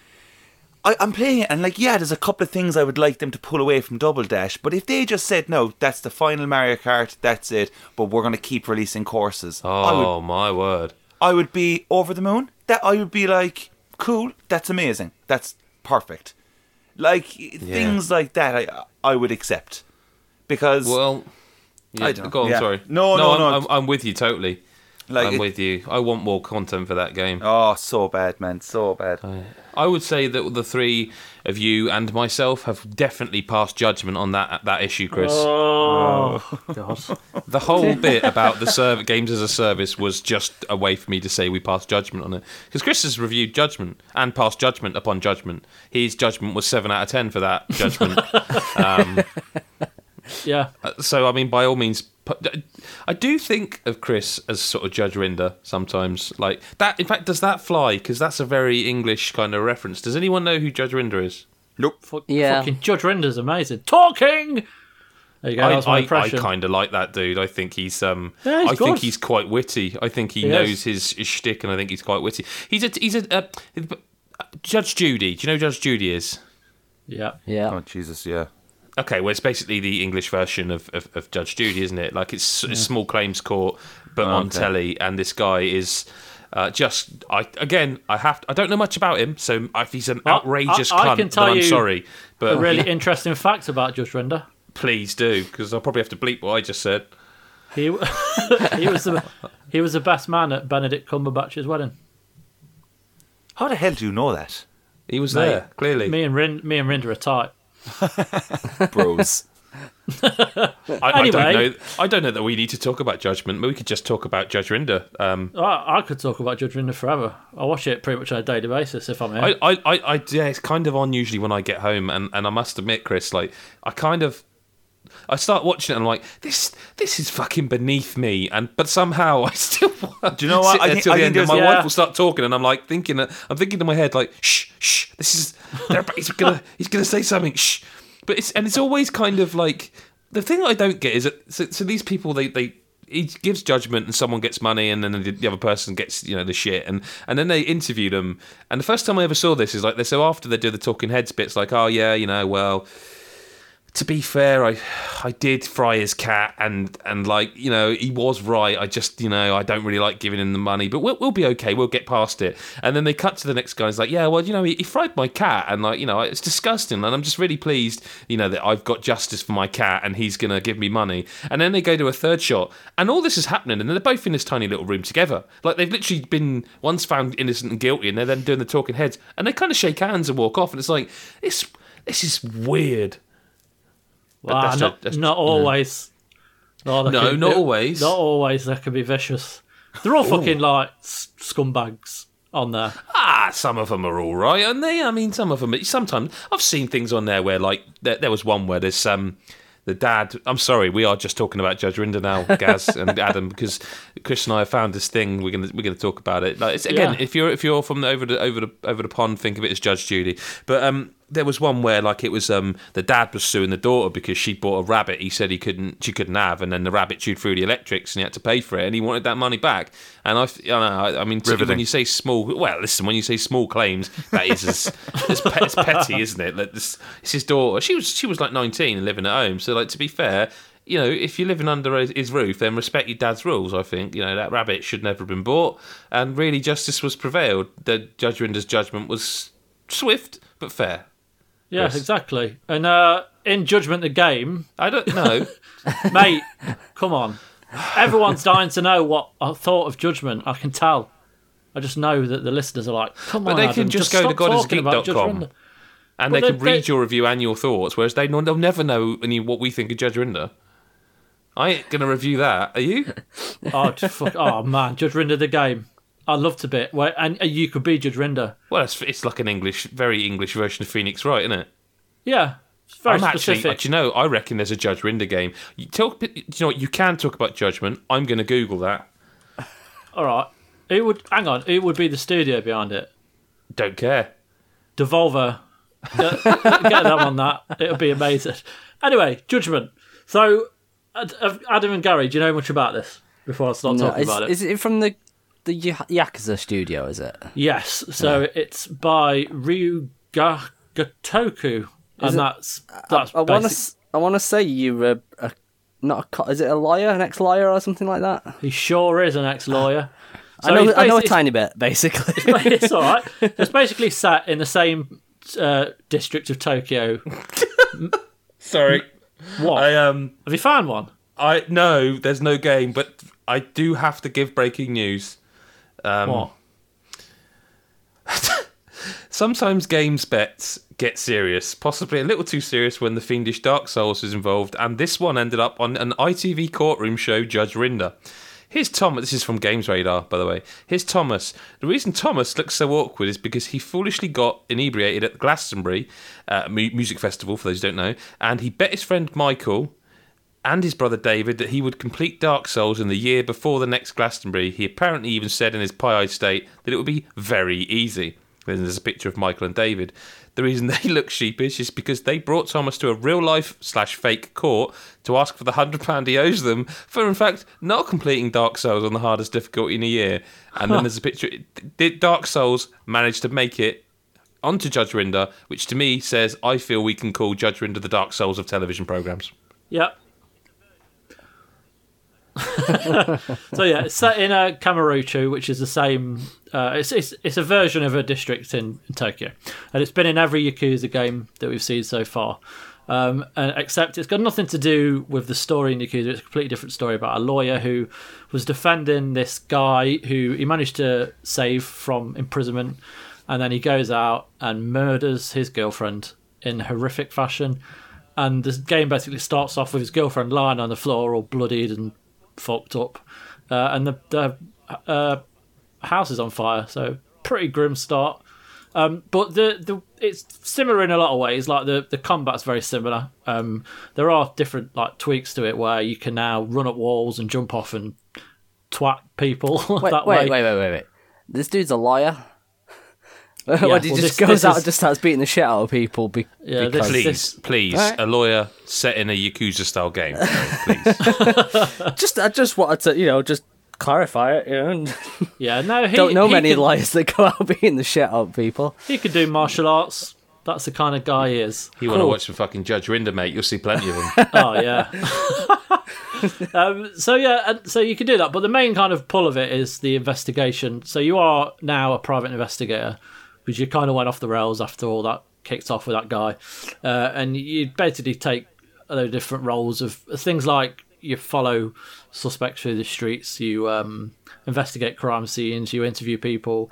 I'm playing it, and like, yeah, there's a couple of things I would like them to pull away from Double Dash, but if they just said, no, that's the final Mario Kart, that's it, but we're going to keep releasing courses. Oh, my word. I would be over the moon. I would be like, cool, that's amazing, that's perfect. Like, things like that I would accept. Because... Well, yeah, I don't know. Go on, sorry. No. I'm with you totally. I'm with you. I want more content for that game. Oh, so bad, man. So bad. I would say that the three of you and myself have definitely passed judgment on that issue, Chris. Oh, God. The whole bit about the games as a service was just a way for me to say we passed judgment on it. Because Chris has reviewed Judgment and passed judgment upon Judgment. His judgment was 7 out of 10 for that Judgment. Yeah. So, I mean, by all means, I do think of Chris as sort of Judge Rinder sometimes. Like that. In fact, does that fly? Because that's a very English kind of reference. Does anyone know who Judge Rinder is? Nope. Fucking Judge Rinder's amazing. Talking. There you go. That's my impression. I kind of like that dude. I think he's. I good. think he's quite witty. I think he knows his shtick, and I think he's quite witty. He's a Judge Judy. Do you know who Judge Judy is? Yeah. Oh Jesus, yeah. Okay, well, it's basically the English version of Judge Judy, isn't it? Like, it's small claims court, but on telly, and this guy is I don't know much about him, so if he's an outrageous cunt, I can tell then I'm sorry. But a really interesting fact about Judge Rinder. Please do, because I'll probably have to bleep what I just said. He was the best man at Benedict Cumberbatch's wedding. How the hell do you know that? He was there, clearly. Me and Rinder are tight. Bros. I don't know that we need to talk about Judgment, but we could just talk about Judge Rinder. I could talk about Judge Rinder forever. I watch it pretty much on a daily basis if I'm here. Yeah, it's kind of on usually when I get home, and I must admit, Chris, like I start watching it and I'm like, this is fucking beneath me, but somehow I still do you know what? I think my wife will start talking and I'm like thinking in my head like, shh, this is he's gonna say something, shh. But it's always kind of like, the thing I don't get is that so these people he gives judgment and someone gets money and then the other person gets the shit and then they interview them, and the first time I ever saw this is like so after they do the talking heads bits like, oh yeah, well, to be fair, I did fry his cat and like, he was right. I just, I don't really like giving him the money, but we'll be okay. We'll get past it. And then they cut to the next guy. He's like, yeah, well, he fried my cat and like, it's disgusting. And I'm just really pleased, that I've got justice for my cat and he's going to give me money. And then they go to a third shot and all this is happening and they're both in this tiny little room together. Like they've literally been once found innocent and guilty and they're then doing the talking heads and they kind of shake hands and walk off. And it's like, this is weird. Wow, not always. Not always. Not always. They can be vicious. They're all fucking like scumbags on there. Some of them are all right, aren't they? I mean, some of them. Sometimes I've seen things on there where, like, there was one where there's the dad. I'm sorry, we are just talking about Judge Rinder now, Gaz and Adam, because Chris and I have found this thing. We're gonna talk about it. Like, if you're from over the pond, think of it as Judge Judy. But there was one where like it was the dad was suing the daughter because she bought a rabbit he said she couldn't have, and then the rabbit chewed through the electrics and he had to pay for it and he wanted that money back. And I mean when you say small, well listen, when you say small claims, that is it's petty, isn't it? Like it's his daughter. She was like 19 and living at home, so like to be fair, if you're living under his roof, then respect your dad's rules. I think that rabbit should never have been bought, and really justice was prevailed. The Judge Rinder's judgment was swift but fair. Yeah, Chris. Exactly. And in Judgment the game, I don't know, mate. Come on, everyone's dying to know what I thought of Judgment. I can tell. I just know that the listeners are like, come on, but they Adam, can just go to godisgeek.com and they can read your review and your thoughts, whereas they'll never know what we think of Judge Rinder. I ain't gonna review that. Are you? Oh man, Judge Rinder the game. I love to bit. And you could be Judge Rinder. Well, it's like an very English version of Phoenix Wright, isn't it? Yeah, it's very specific. Actually, I reckon there's a Judge Rinder game. You know what? You can talk about Judgment. I'm going to Google that. All right. It would be the studio behind it. Don't care. Devolver. Get them on that. It would be amazing. Anyway, Judgment. So, Adam and Gary, do you know much about this before I start talking about it? Is it from the Yakuza studio, is it? Yes. So it's by Ryuga Gotoku. And that's I want to say you're is it a lawyer, an ex-lawyer or something like that? He sure is an ex-lawyer. So I know a tiny bit, basically. It's all right. It's basically set in the same district of Tokyo. Sorry. What? Have you found one? No, there's no game, but I do have to give breaking news. What? Sometimes games bets get serious, possibly a little too serious when the fiendish Dark Souls is involved, and this one ended up on an ITV courtroom show, Judge Rinder. Here's Thomas. This is from Games Radar, by the way. Here's Thomas. The reason Thomas looks so awkward is because he foolishly got inebriated at the Glastonbury music festival, for those who don't know, and he bet his friend Michael and his brother David that he would complete Dark Souls in the year before the next Glastonbury. He apparently even said in his pie-eyed state that it would be very easy. Then there's a picture of Michael and David. The reason they look sheepish is because they brought Thomas to a real-life/fake court to ask for the £100 he owes them for, in fact, not completing Dark Souls on the hardest difficulty in a year. And then there's a picture. Did Dark Souls manage to make it onto Judge Rinder, which to me says, I feel we can call Judge Rinder the Dark Souls of television programmes. Yep. So yeah, it's set in Kamurocho, which is the same. It's a version of a district in Tokyo, and it's been in every Yakuza game that we've seen so far. Except it's got nothing to do with the story in Yakuza. It's a completely different story about a lawyer who was defending this guy who he managed to save from imprisonment, and then he goes out and murders his girlfriend in horrific fashion. and the game basically starts off with his girlfriend lying on the floor, all bloodied and fucked up, and the house is on fire. So pretty grim start. But it's similar in a lot of ways. Like the combat's very similar. There are different like tweaks to it where you can now run up walls and jump off and twat people that way. Wait. This dude's a lawyer. He just goes out and just starts beating the shit out of people. Because... Please, right? A lawyer set in a Yakuza style game. Please. I just wanted to, just clarify it. No, don't know many lawyers that go out beating the shit out of people. He could do martial arts. That's the kind of guy he is. You want to watch some fucking Judge Rinder, mate? You'll see plenty of them. Oh yeah. So you can do that, but the main kind of pull of it is the investigation. So you are now a private investigator, because you kind of went off the rails after all that kicked off with that guy, and you basically take a load of different roles of things like you follow suspects through the streets, you investigate crime scenes, you interview people.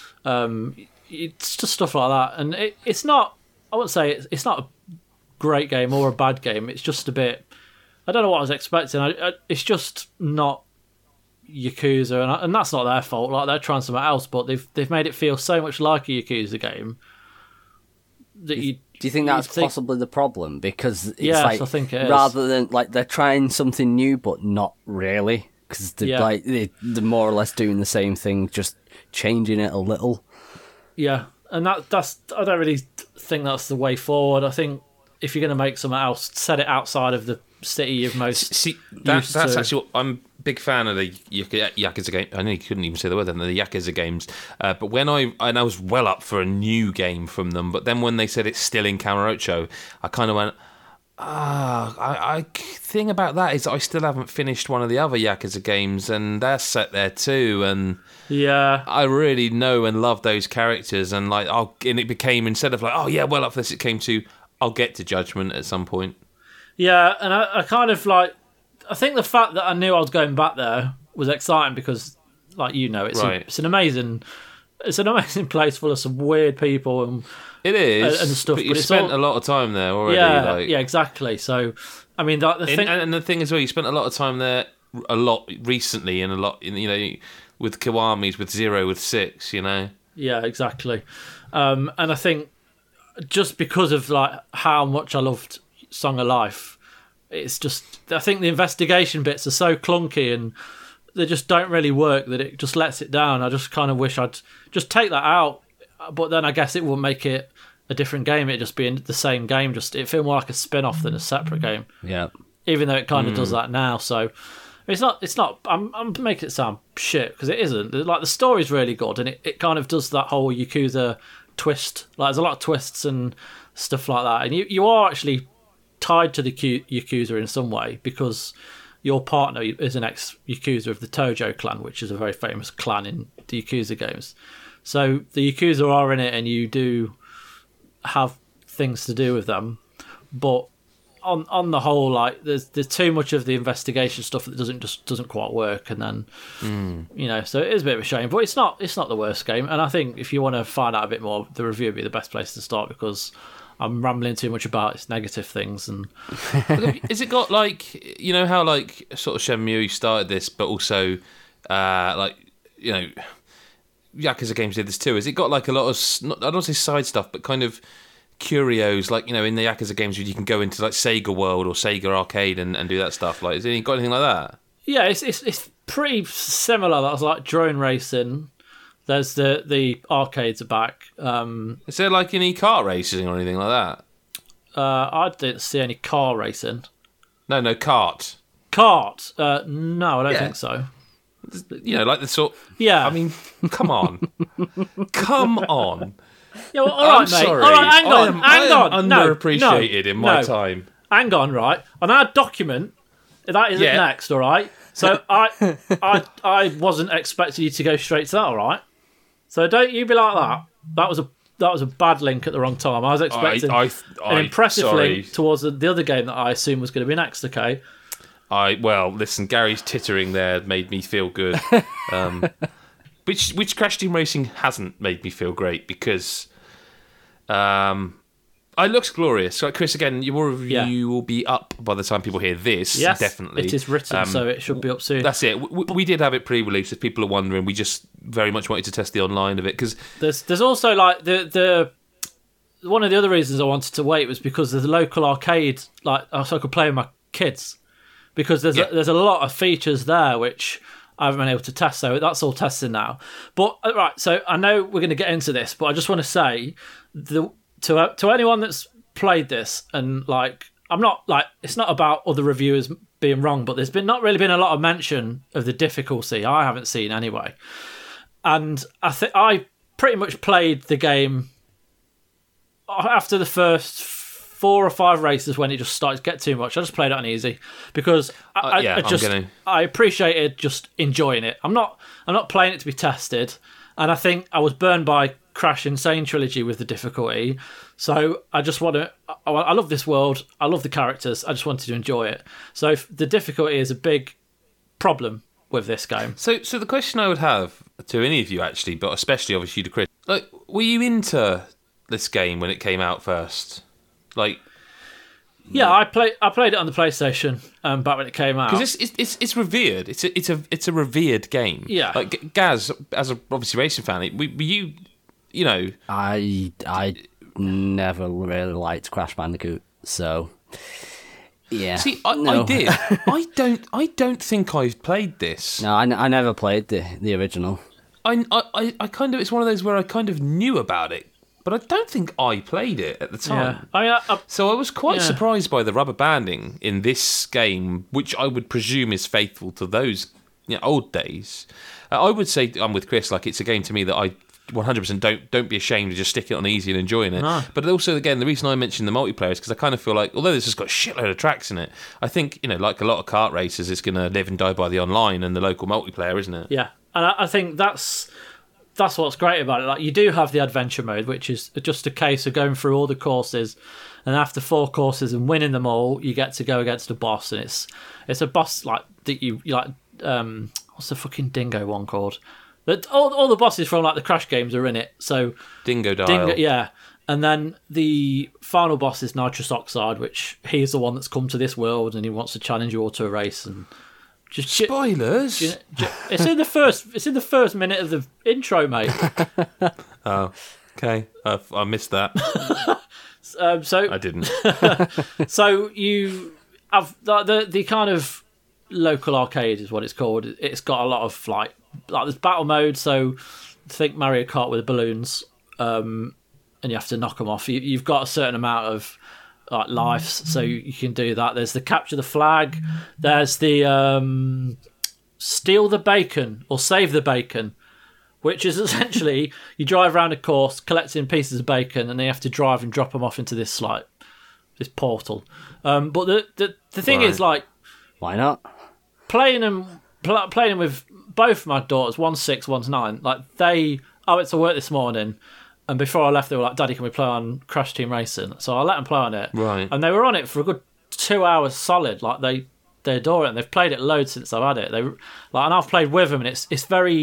It's just stuff like that, and it's not. I wouldn't say it's not a great game or a bad game. It's just a bit. I don't know what I was expecting. It's just not Yakuza, and that's not their fault. Like they're trying something else, but they've made it feel so much like a Yakuza game that Do you think that's possibly the problem? Because it's I think it is. Rather than like they're trying something new, but not really, because they're more or less doing the same thing, just changing it a little. Yeah, and that's I don't really think that's the way forward. I think if you're going to make something else, set it outside of the city you've most that's actually what I'm a big fan of the Yakuza game. I know you couldn't even say the word then, the Yakuza games. But when I was well up for a new game from them, but then when they said it's still in Kamurocho, I kind of went, I thing about that is I still haven't finished one of the other Yakuza games, and they're set there too, and I really know and love those characters, and it became, instead of well up for this, it came to I'll get to Judgment at some point. Yeah, and I kind of I think the fact that I knew I was going back there was exciting because, it's an amazing place full of some weird people and it is and stuff. But you spent a lot of time there already. Yeah, exactly. So, I mean, and the thing as well, you spent a lot of time there a lot recently, and a lot with Kiwamis, with Zero, with Six. Yeah, exactly. And I think just because of how much I loved Song of Life, it's just, I think the investigation bits are so clunky and they just don't really work that it just lets it down. I just kind of wish I'd just take that out, but then I guess it wouldn't make it a different game. It'd just be the same game, just it feel more like a spin-off than a separate game. Yeah. Even though it kind of does that now, so it's not. I'm making it sound shit because it isn't. The story's really good, and it kind of does that whole Yakuza twist. There's a lot of twists and stuff like that, and you are actually tied to the Yakuza in some way because your partner is an ex-Yakuza of the Tojo clan, which is a very famous clan in the Yakuza games. So the Yakuza are in it, and you do have things to do with them, but on the whole, there's too much of the investigation stuff that doesn't quite work, and then so it is a bit of a shame. But it's not the worst game, and I think if you want to find out a bit more, the review would be the best place to start because I'm rambling too much about its negative things. And is it got how sort of Shenmue started this, but also Yakuza games did this too? Has it got a lot of, I don't say side stuff, but kind of curios, in the Yakuza games you can go into Sega World or Sega Arcade and do that stuff? Has it got anything like that? Yeah, it's pretty similar. That's like drone racing. There's the arcades are back. Is there any kart racing or anything like that? I didn't see any car racing. No, kart. Kart? No, I don't think so. The sort. Yeah. I mean, come on, come on. Yeah, well, all right, mate. Sorry. All right, hang on. I am underappreciated in my time. Hang on, right? On our document, that isn't next, all right? So I wasn't expecting you to go straight to that, all right? So don't you be like that. That was a bad link at the wrong time. I was expecting an impressive link towards the other game that I assumed was going to be next, okay? Listen, Gary's tittering there made me feel good. Which Crash Team Racing hasn't made me feel great because I It looks glorious. Like, Chris, again, your review will be up by the time people hear this. Yes, definitely. it is written, so it should be up soon. That's it. We did have it pre-released. If people are wondering, we just very much wanted to test the online of it because there's also like the one of the other reasons I wanted to wait was because there's a local arcade, like so I could play with my kids, because there's a lot of features there which I haven't been able to test, so that's all testing now. But right, so I know we're going to get into this, but I just want to say to anyone that's played this, and like I'm not like it's not about other reviewers being wrong, but there's not really been a lot of mention of the difficulty. I haven't seen anyway, and I pretty much played the game after the first 4 or 5 races when it just started to get too much. I just played it on easy because I appreciated just enjoying it. I'm not playing it to be tested, and I think I was burned by Crash Insane Trilogy with the difficulty. So I just want to. I love this world. I love the characters. I just wanted to enjoy it. So if the difficulty is a big problem with this game. So the question I would have to any of you actually, but especially obviously to Chris, like, were you into this game when it came out first? Like, yeah, I played it on the PlayStation back when it came out because it's revered. It's a revered game. Yeah, like Gaz, as a obviously racing fan, were you know? I never really liked Crash Bandicoot, so yeah. See, I did. I don't think I've played this. No, I never played the original. I kind of, it's one of those where I kind of knew about it, but I don't think I played it at the time. Yeah. So I was quite surprised by the rubber banding in this game, which I would presume is faithful to those old days. I would say I'm with Chris. Like, it's a game to me that I 100% don't be ashamed to just stick it on easy and enjoying it. No. But also, again, the reason I mentioned the multiplayer is because I kind of feel like, although this has got a shitload of tracks in it, I think, like a lot of kart races, it's going to live and die by the online and the local multiplayer, isn't it? Yeah, and I think that's what's great about it. Like, you do have the adventure mode, which is just a case of going through all the courses, and after 4 courses and winning them all, you get to go against a boss, and it's a boss like that you like. What's the fucking dingo one called? That all the bosses from like the Crash games are in it. So Dingodile. Yeah. And then the final boss is Nitrous Oxide, which he's the one that's come to this world and he wants to challenge you all to a race. And just spoilers. It's in the first minute of the intro, mate. Oh, okay. I missed that. So I didn't. So you have the kind of local arcade is what it's called. It's got a lot of like there's battle mode, so think Mario Kart with balloons, and you have to knock them off. You've got a certain amount of like lives, so you can do that. There's the capture the flag. There's the steal the bacon or save the bacon, which is essentially you drive around a course collecting pieces of bacon, and then you have to drive and drop them off into this portal. But the thing is, like, why not playing them with both my daughters, one's 6, one's 9. Like I went to work this morning, and before I left, they were like, "Daddy, can we play on Crash Team Racing?" So I let them play on it, right? And they were on it for a good 2 hours solid. Like they adore it, and they've played it loads since I've had it. And I've played with them, and it's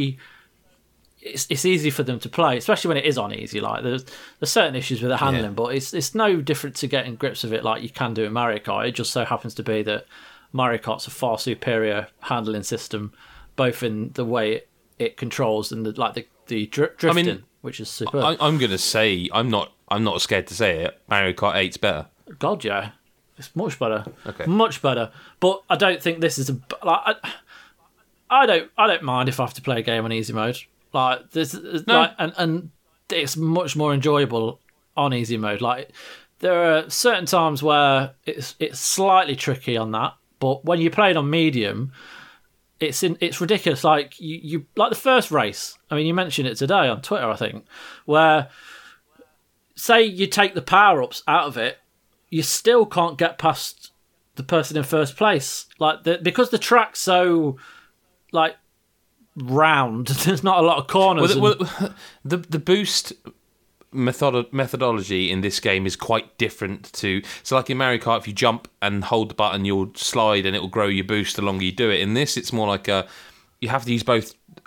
easy for them to play, especially when it is on easy. Like there's certain issues with the handling, but it's no different to getting grips of it like you can do in Mario Kart. It just so happens to be that Mario Kart's a far superior handling system, both in the way it controls and the drifting, I mean, which is superb. I'm going to say I'm not scared to say it. Mario Kart 8's better. God, yeah, it's much better. Okay, much better. But I don't think this is I don't mind if I have to play a game on easy mode. Like this, no. And it's much more enjoyable on easy mode. Like there are certain times where it's slightly tricky on that, but when you play it on medium, it's ridiculous. Like you like the first race. I mean, you mentioned it today on Twitter, I think, where say you take the power ups out of it, you still can't get past the person in first place. Like because the track's so like round, there's not a lot of corners. The boost methodology in this game is quite different to, so like in Mario Kart, if you jump and hold the button, you'll slide and it will grow your boost the longer you do it. In this, it's more like you have to use both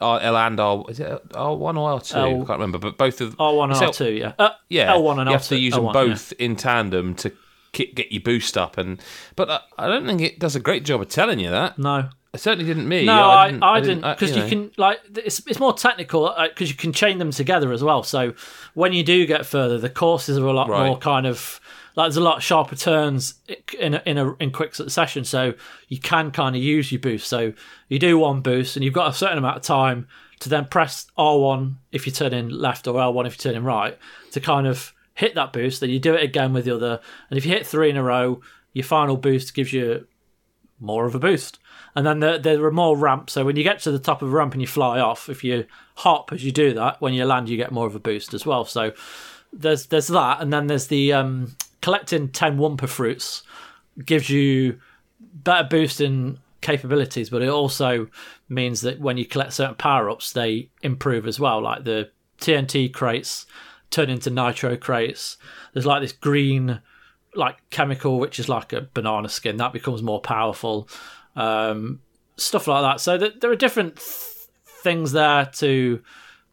L and R. Is it R1 or R2? I can't remember, but both of R1 and R2. Yeah, L1 and R2. You have to use them L1, both in tandem to get your boost up, but I don't think it does a great job of telling you that. No. It certainly didn't me. No, I didn't, because you can, like, it's more technical because you can chain them together as well. So when you do get further, the courses are a lot more kind of like, there's a lot sharper turns in quick succession. So you can kind of use your boost. So you do one boost, and you've got a certain amount of time to then press R1 if you're turning left or L1 if you're turning right to kind of hit that boost. Then you do it again with the other, and if you hit 3 in a row, your final boost gives you more of a boost. And then there are more ramps, so when you get to the top of a ramp and you fly off, if you hop as you do that, when you land you get more of a boost as well. So there's that, and then there's the collecting 10 Wumpa fruits gives you better boosting capabilities, but it also means that when you collect certain power-ups, they improve as well, like the TNT crates turn into nitro crates. There's like this green like chemical, which is like a banana skin, that becomes more powerful. Stuff like that. So there are different things there to,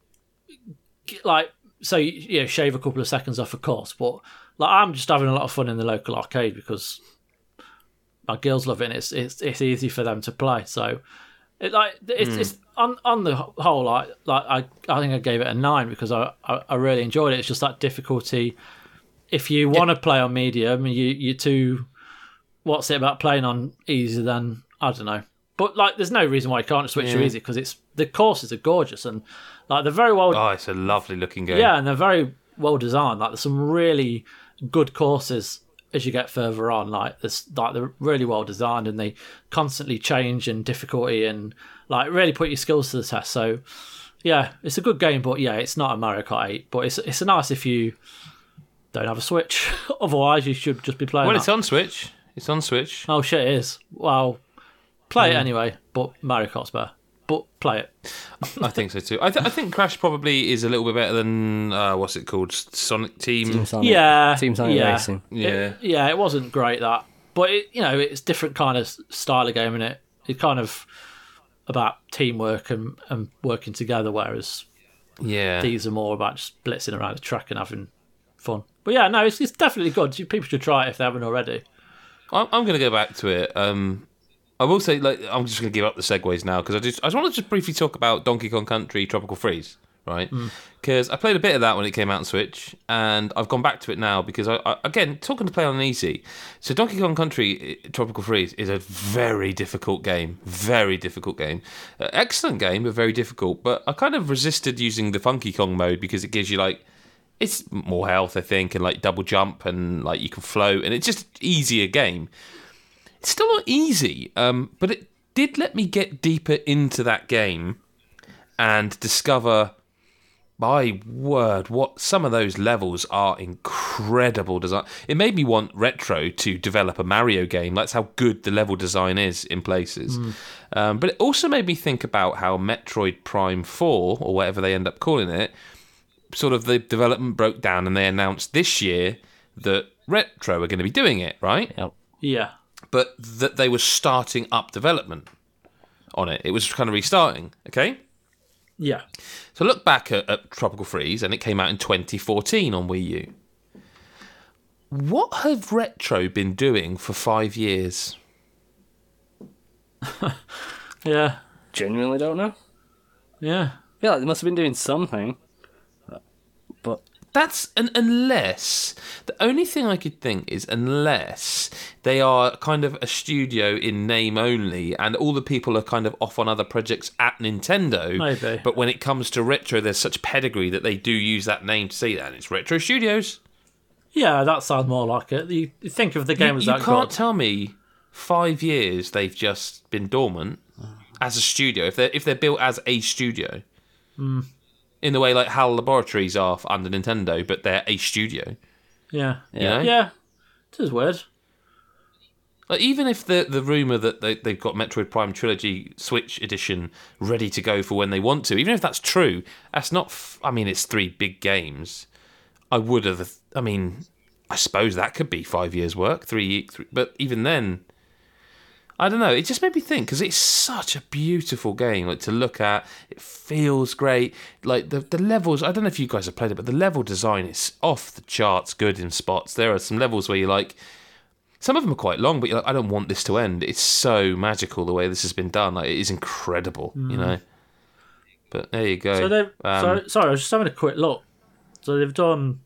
like, so shave a couple of seconds off a course. But like, I'm just having a lot of fun in the local arcade because my girls love it, and it's easy for them to play. So it's on the whole, like I think I gave it a 9 because I really enjoyed it. It's just that difficulty. If you want to play on medium, you too. What's it about playing on easy? Then I don't know. But like, there's no reason why you can't switch to easy because the courses are gorgeous and like they're very well. Oh, it's a lovely looking game. Yeah, and they're very well designed. Like, there's some really good courses as you get further on. Like, they're really well designed and they constantly change in difficulty and like really put your skills to the test. So yeah, it's a good game. But yeah, it's not a Mario Kart 8. But it's nice if you don't have a Switch. Otherwise, you should just be playing. Well, it's on Switch. It's on Switch. Oh shit, it is. Well, play it anyway. But Mario Kart's better. But play it. I think so too. I think Crash probably is a little bit better than what's it called? Sonic Team. Team Sonic. Yeah, Team Sonic Racing. It wasn't great, that, but it's different kind of style of game, isn't it? It's kind of about teamwork and working together, whereas these are more about just blitzing around the track and having fun. But yeah, no, it's definitely good. People should try it if they haven't already. I'm going to go back to it. I will say, like, I'm just going to give up the segues now because I just want to just briefly talk about Donkey Kong Country Tropical Freeze, right? Because I played a bit of that when it came out on Switch, and I've gone back to it now because I again, talking to play on easy. So Donkey Kong Country Tropical Freeze is a very difficult game, excellent game, but very difficult. But I kind of resisted using the Funky Kong mode because it gives you like, it's more health, I think, and like double jump and like you can float, and it's just an easier game. It's still not easy, but it did let me get deeper into that game and discover, my word, what some of those levels are incredible design. It made me want Retro to develop a Mario game. That's how good the level design is in places. But it also made me think about how Metroid Prime 4, or whatever they end up calling it, sort of the development broke down and they announced this year that Retro are going to be doing it, right? Yep. Yeah. But that they were starting up development on it. It was kind of restarting, okay? Yeah. So look back at Tropical Freeze, and it came out in 2014 on Wii U. What have Retro been doing for 5 years? Yeah. Genuinely don't know. Yeah. I feel like they must have been doing something. But that's unless the only thing I could think is unless they are kind of a studio in name only and all the people are kind of off on other projects at Nintendo. Maybe. But when it comes to Retro, there's such pedigree that they do use that name to say that, and it's Retro Studios. Yeah, that sounds more like it. You think of the game as that. You can't tell me 5 years they've just been dormant as a studio if they're built as a studio. In the way like HAL Laboratories are under Nintendo, but they're a studio. Yeah. You know? Yeah. It is weird. Like, even if the rumour that they've got Metroid Prime Trilogy Switch Edition ready to go for when they want to, even if that's true, that's not... I mean, it's 3 big games. I suppose that could be 5 years' work, 3, but even then... I don't know. It just made me think because it's such a beautiful game, like to look at. It feels great. Like the levels. I don't know if you guys have played it, but the level design is off the charts good in spots. There are some levels where you're like, some of them are quite long, but you're like, I don't want this to end. It's so magical the way this has been done. Like, it is incredible, you know. But there you go. So sorry, I was just having a quick look. So they've done.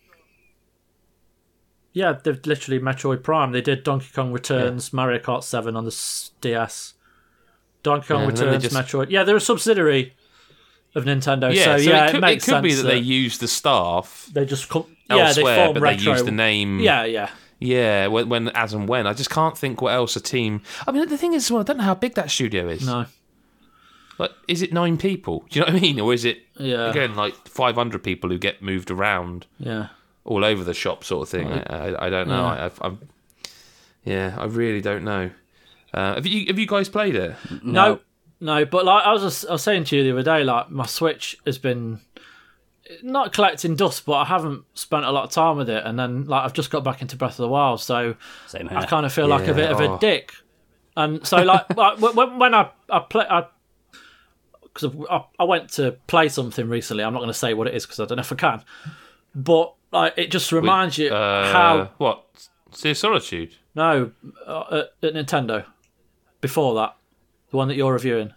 Yeah, they've literally Metroid Prime. They did Donkey Kong Returns, Mario Kart 7 on the DS. Donkey Kong Returns, Metroid. Yeah, they're a subsidiary of Nintendo. Yeah, so it makes sense. It could be that they use the staff. They just elsewhere, they form but retro. they use the name. Yeah. Yeah, when as and when. I just can't think what else a team. I mean, the thing is, well, I don't know how big that studio is. No. Like, is it 9 people? Do you know what I mean? Or is it again like 500 people who get moved around? Yeah. All over the shop, sort of thing. I don't know. Yeah. I really don't know. Have you guys played it? No. But like I was saying to you the other day, like my Switch has been not collecting dust, but I haven't spent a lot of time with it. And then like I've just got back into Breath of the Wild, so I kind of feel like a bit of a dick. And so like when I play, because I went to play something recently. I'm not going to say what it is because I don't know if I can, but. Like, it just reminds you how... What? Sea of Solitude? No, at Nintendo. Before that. The one that you're reviewing.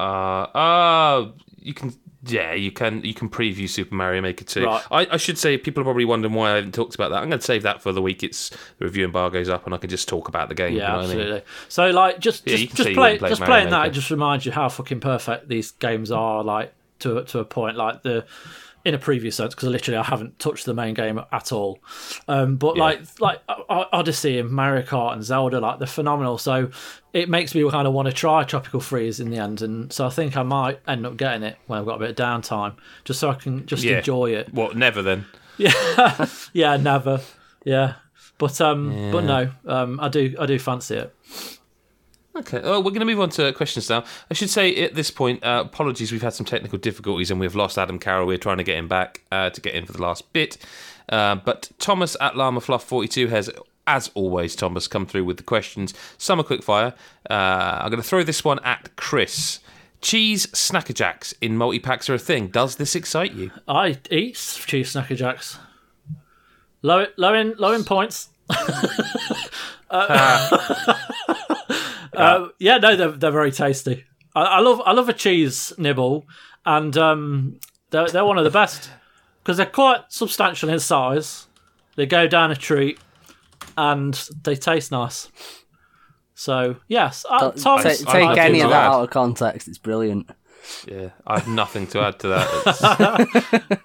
You can... Yeah, you can preview Super Mario Maker 2. Right. I should say, people are probably wondering why I haven't talked about that. I'm going to save that for the week the review embargo's up and I can just talk about the game. Yeah, you know absolutely. what I mean? So, like, just playing that, Maker. it just reminds you how fucking perfect these games are, like, to a point. Like, in a previous sense, because literally I haven't touched the main game at all. But like Odyssey and Mario Kart and Zelda, like they're phenomenal. So it makes me kind of want to try Tropical Freeze in the end. And so I think I might end up getting it when I've got a bit of downtime, just so I can just enjoy it. What? Never then? Yeah, yeah, never. Yeah, but no, I do fancy it. Okay, well, we're going to move on to questions now. I should say at this point, apologies, we've had some technical difficulties and we've lost Adam Carroll. We're trying to get him back to get in for the last bit. But Thomas at LlamaFluff42 has, as always, Thomas, come through with the questions. Some are quick fire. I'm going to throw this one at Chris. Cheese Snacker Jacks in multi-packs are a thing. Does this excite you? I eat cheese Snacker Jacks. Low in points. Yeah, no, they're very tasty. I love a cheese nibble, and they're one of the best because they're quite substantial in size. They go down a treat, and they taste nice. So yes, take any of that out of context. It's brilliant. Yeah, I have nothing to add to that.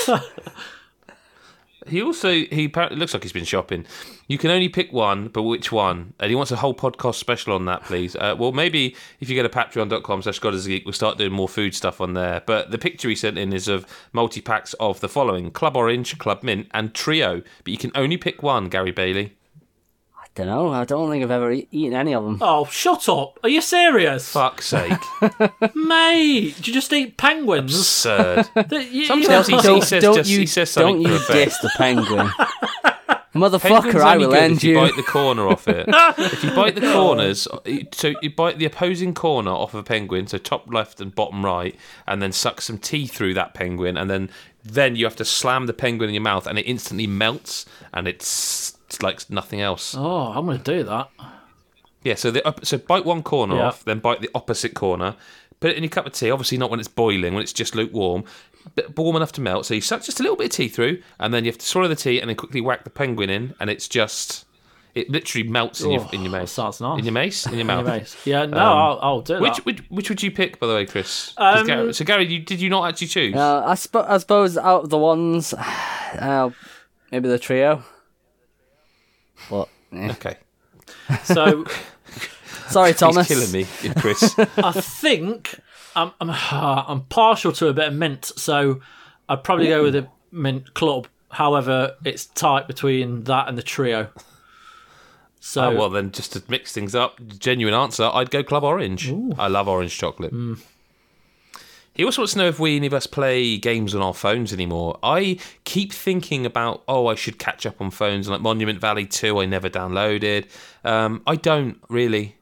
He apparently looks like he's been shopping. You can only pick one, but which one? And he wants a whole podcast special on that, please. Well, maybe if you go to patreon.com/GodIsAGeek, we'll start doing more food stuff on there. But the picture he sent in is of multi-packs of the following: Club Orange, Club Mint, and Trio. But you can only pick one, Gary Bailey. I don't know. I don't think I've ever eaten any of them. Oh, shut up. Are you serious? Fuck's sake. Mate, did you just eat penguins? Absurd. Sometimes he says something. Don't you diss the penguin. Motherfucker, I will end you. If you bite the corner off it. If you bite the corners, so you bite the opposing corner off of a penguin, so top left and bottom right, and then suck some tea through that penguin, and then you have to slam the penguin in your mouth, and it instantly melts, and it's like nothing else. Oh, I'm going to do that. Yeah, so bite one corner off, then bite the opposite corner, put it in your cup of tea, obviously not when it's boiling, when it's just lukewarm, but warm enough to melt, so you suck just a little bit of tea through, and then you have to swallow the tea, and then quickly whack the penguin in, and it literally melts in your mouth. Sounds nice. In your mouth? In your mouth. Yeah, no, I'll do that. Which would you pick, by the way, Chris? Gary, did you not actually choose? I suppose out of the ones, maybe the Trio. But, Okay. So, sorry, Thomas. He's killing me, Chris. I think I'm partial to a bit of mint, so I'd probably go with the Mint Club. However, it's tight between that and the Trio. So, well, then, just to mix things up, genuine answer, I'd go Club Orange. Ooh. I love orange chocolate. He also wants to know if any of us play games on our phones anymore. I keep thinking about, I should catch up on phones. Like Monument Valley 2, I never downloaded. I don't really.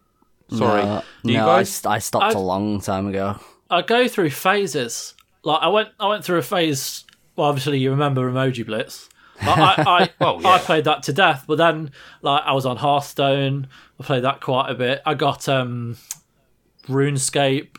Sorry. No, Do you no, guys? I stopped a long time ago. I go through phases. Like I went through a phase. Well, obviously you remember Emoji Blitz. Like, I played that to death, but then like I was on Hearthstone. I played that quite a bit. I got RuneScape,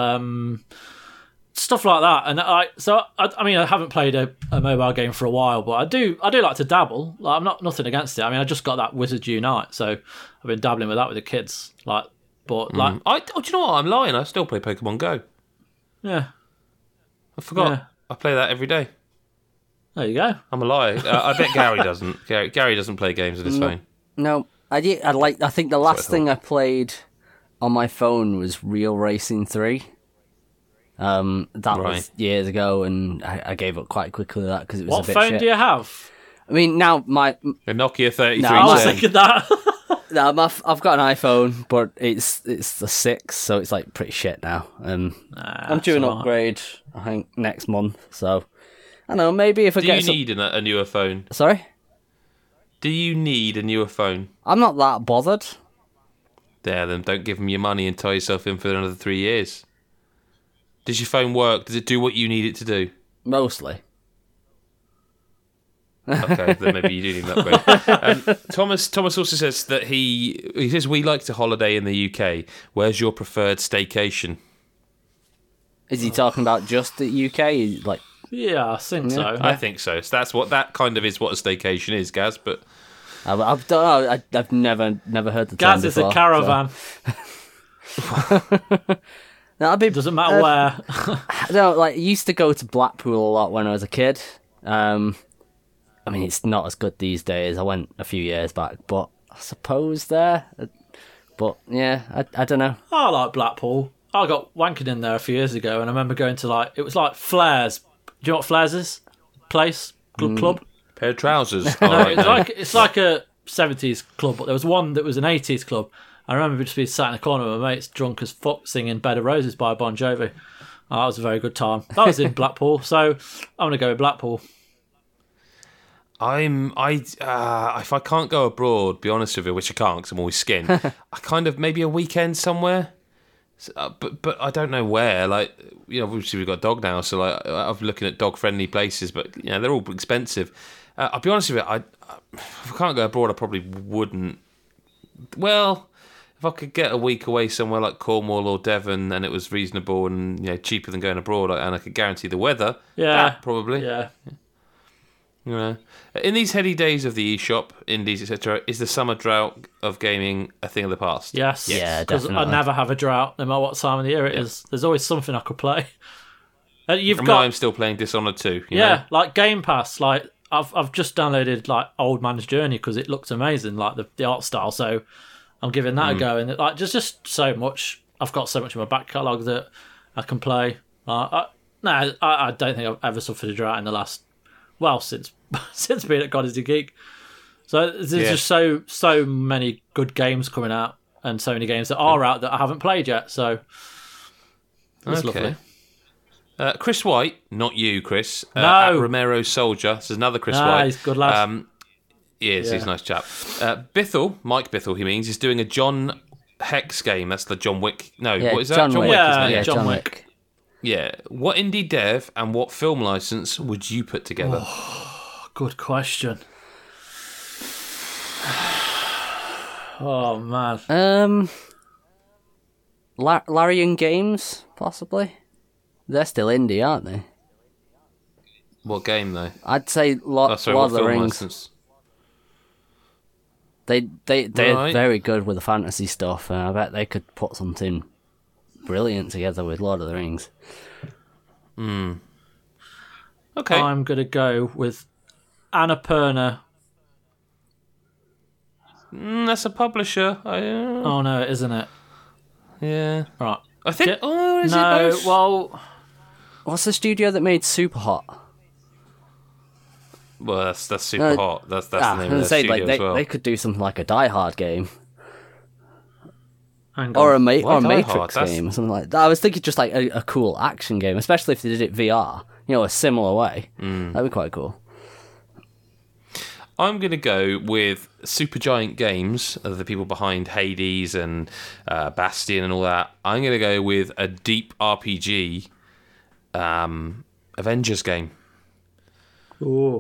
stuff like that. And I mean I haven't played a mobile game for a while, but I do like to dabble. Like, I'm nothing against it. I mean I just got that Wizards Unite, so I've been dabbling with that with the kids. Like, but like, do you know what? I'm lying. I still play Pokemon Go. yeah, I forgot. Yeah. I play that every day. There you go. I'm a liar. I bet Gary doesn't. Gary doesn't play games on his phone. No, I think the last thing I played on my phone was Real Racing 3. That was years ago, and I gave up quite quickly with that because it was What a bit phone shit. do you have? I mean, now A Nokia 3310. I was thinking that. no, I've got an iPhone, but it's the 6, so it's like pretty shit now. I'm due an upgrade, I think, next month. So I don't know, maybe if I Do get you need a newer phone? Sorry? Do you need a newer phone? I'm not that bothered. There, then don't give them your money and tie yourself in for another 3 years. Does your phone work? Does it do what you need it to do? Mostly. Okay, then maybe you do need an upgrade. Thomas also says that he says we like to holiday in the UK. Where's your preferred staycation? Is he talking about just the UK? Like, Yeah, I think so. I think so. So that's what that kind of is what a staycation is, Gaz. But I don't know. I've never heard the term Gaz is before, a caravan. No, It doesn't matter where. No, like I used to go to Blackpool a lot when I was a kid. I mean, it's not as good these days. I went a few years back, but I suppose there. But yeah, I don't know. I like Blackpool. I got wankered in there a few years ago, and I remember going to it was like Flares. Do you know what Flares is? Place club. pair of trousers. No, it's like a 70s club, but there was one that was an 80s club. I remember just being sat in the corner with my mates, drunk as fuck, singing "Bed of Roses" by Bon Jovi. That was a very good time. That was in Blackpool, so I'm gonna go with Blackpool. If I can't go abroad, be honest with you, which I can't because I'm always skinned. I kind of maybe a weekend somewhere, but I don't know where. Like, you know, obviously we've got a dog now, so like I'm looking at dog friendly places, but you know they're all expensive. I'll be honest with you, if I can't go abroad, I probably wouldn't. Well, if I could get a week away somewhere like Cornwall or Devon, and it was reasonable and cheaper than going abroad, and I could guarantee the weather, that probably. Yeah. You know, in these heady days of the eShop, indies, etc., is the summer drought of gaming a thing of the past? Yes. Yeah, because I definitely. never have a drought, no matter what time of the year it is. There's always something I could play. I'm still playing Dishonored 2. You know? Like Game Pass. Like I've just downloaded like Old Man's Journey because it looks amazing, like the art style. So I'm giving that a go, and like there's just so much. I've got so much in my back catalogue that I can play. I don't think I've ever suffered a drought in the last. Well, since being at God is a Geek. So there's just so many good games coming out, and so many games that are out that I haven't played yet. So it's lovely. Chris White, not you, Chris. No. At Romero Soldier. This is another Chris White. He's a good lad. He is. He's a nice chap. Mike Bithell, he means, is doing a John Hex game. That's the John Wick. No, what is that? John Wick. Wick, Yeah, isn't it? yeah, John Wick. Yeah. What indie dev and what film license would you put together? Good question. Oh man. Larian Games, possibly. They're still indie, aren't they? What game, though? I'd say Lord of the Rings. License? They're Right. very good with the fantasy stuff, and I bet they could put something brilliant together with Lord of the Rings. Okay. I'm gonna go with Annapurna. That's a publisher. Oh no, isn't it? Yeah. Right. I think. Is it No, both? well, What's the studio that made Super Hot? Well, that's super hot. That's the name of the say, studio as well. they could do something like a Die Hard game. hang on. Or a Why Die Hard? Matrix That's- game or something like that. I was thinking just like a cool action game, especially if they did it VR, a similar way. That'd be quite cool. I'm going to go with Supergiant Games, the people behind Hades and Bastion and all that. I'm going to go with a deep RPG Avengers game. Ooh.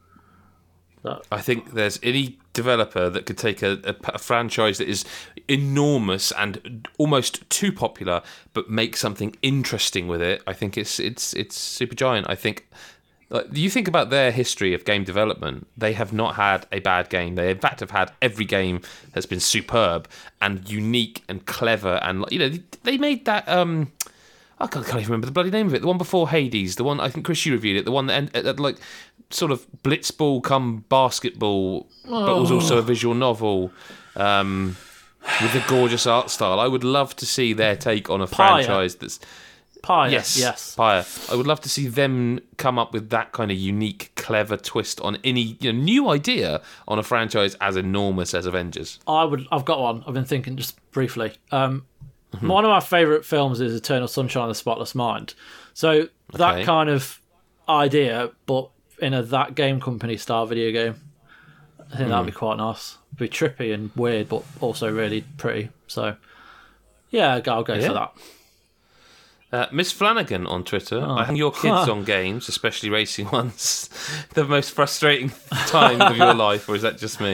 I think there's any developer that could take a franchise that is enormous and almost too popular, but make something interesting with it. I think it's Supergiant. I think, you think about their history of game development, they have not had a bad game. They, in fact, have had every game has been superb and unique and clever. And they made that. I can't even remember the bloody name of it. The one before Hades, the one I think Chris, you reviewed it. The one that like sort of blitzball come basketball, but was also a visual novel with a gorgeous art style. I would love to see their take on a franchise that's Pyre. Yes, Pyre. I would love to see them come up with that kind of unique, clever twist on any new idea on a franchise as enormous as Avengers. I've got one. I've been thinking just briefly. One of my favourite films is Eternal Sunshine of the Spotless Mind. So that kind of idea, but in a That Game Company style video game, I think that'd be quite nice. It'd be trippy and weird, but also really pretty. So yeah, I'll go for that. Miss Flanagan on Twitter, I think your kids on games, especially racing ones, the most frustrating time of your life, or is that just me?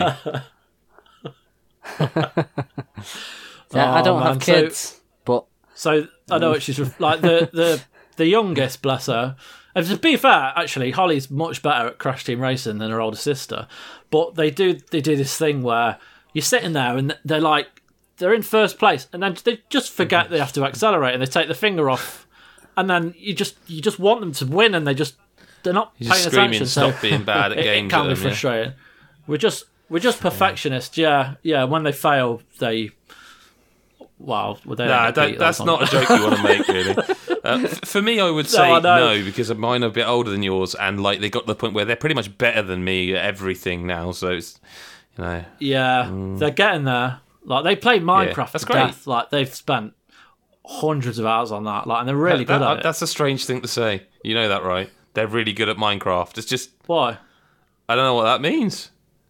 I don't have kids, so I know what she's like. The youngest, bless her. And to be fair, actually, Holly's much better at Crash Team Racing than her older sister. But they do this thing where you're sitting there and they're in first place, and then they just forget they have to accelerate, and they take the finger off, and then you just want them to win, and they're not paying attention. Stop being bad at games. It can be frustrating. Yeah. We're just perfectionists. Yeah. When they fail, they. Wow, that's not a joke you want to make, really. For me, I would say no, because mine are a bit older than yours, and they got to the point where they're pretty much better than me at everything now. So it's, yeah, they're getting there. They play Minecraft to death. They've spent hundreds of hours on that. And they're really good at it. That's a strange thing to say. You know that, right? They're really good at Minecraft. It's just why? I don't know what that means.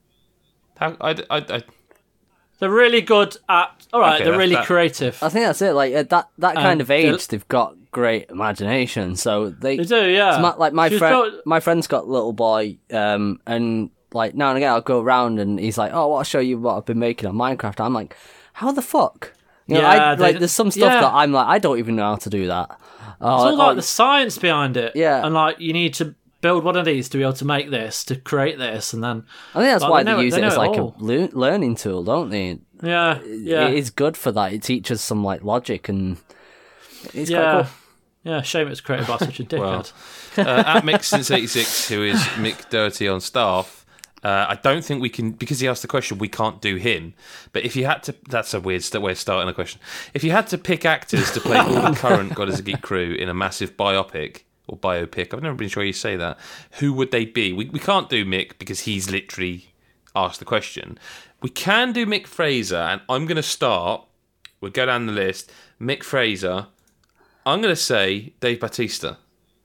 They're really good at. All right, they're really creative. I think that's it. At that kind of age, they've got great imagination. So they do, yeah. My friend's got a little boy, and now and again I'll go around and he's like, "Oh, I'll show you what I've been making on Minecraft." I'm like, "How the fuck?" There's some stuff that I'm like, I don't even know how to do that. It's all the science behind it. Yeah, and you need to build one of these to be able to make this, to create this, and then I think that's why they use it as a learning tool, don't they? Yeah. It is good for that. It teaches some logic, and it's quite cool. Yeah, shame it's created by such a dickhead. At Mick since '86, who is Mick Doherty on staff. I don't think we can, because he asked the question, we can't do him. But if you had to, that's a weird way of starting a question. If you had to pick actors to play all the current God is a Geek crew in a massive biopic, or biopic, I've never been sure you say that, who would they be? We can't do Mick because he's literally asked the question. We can do Mick Fraser, and I'm going to start, we'll go down the list, Mick Fraser, I'm going to say Dave Bautista.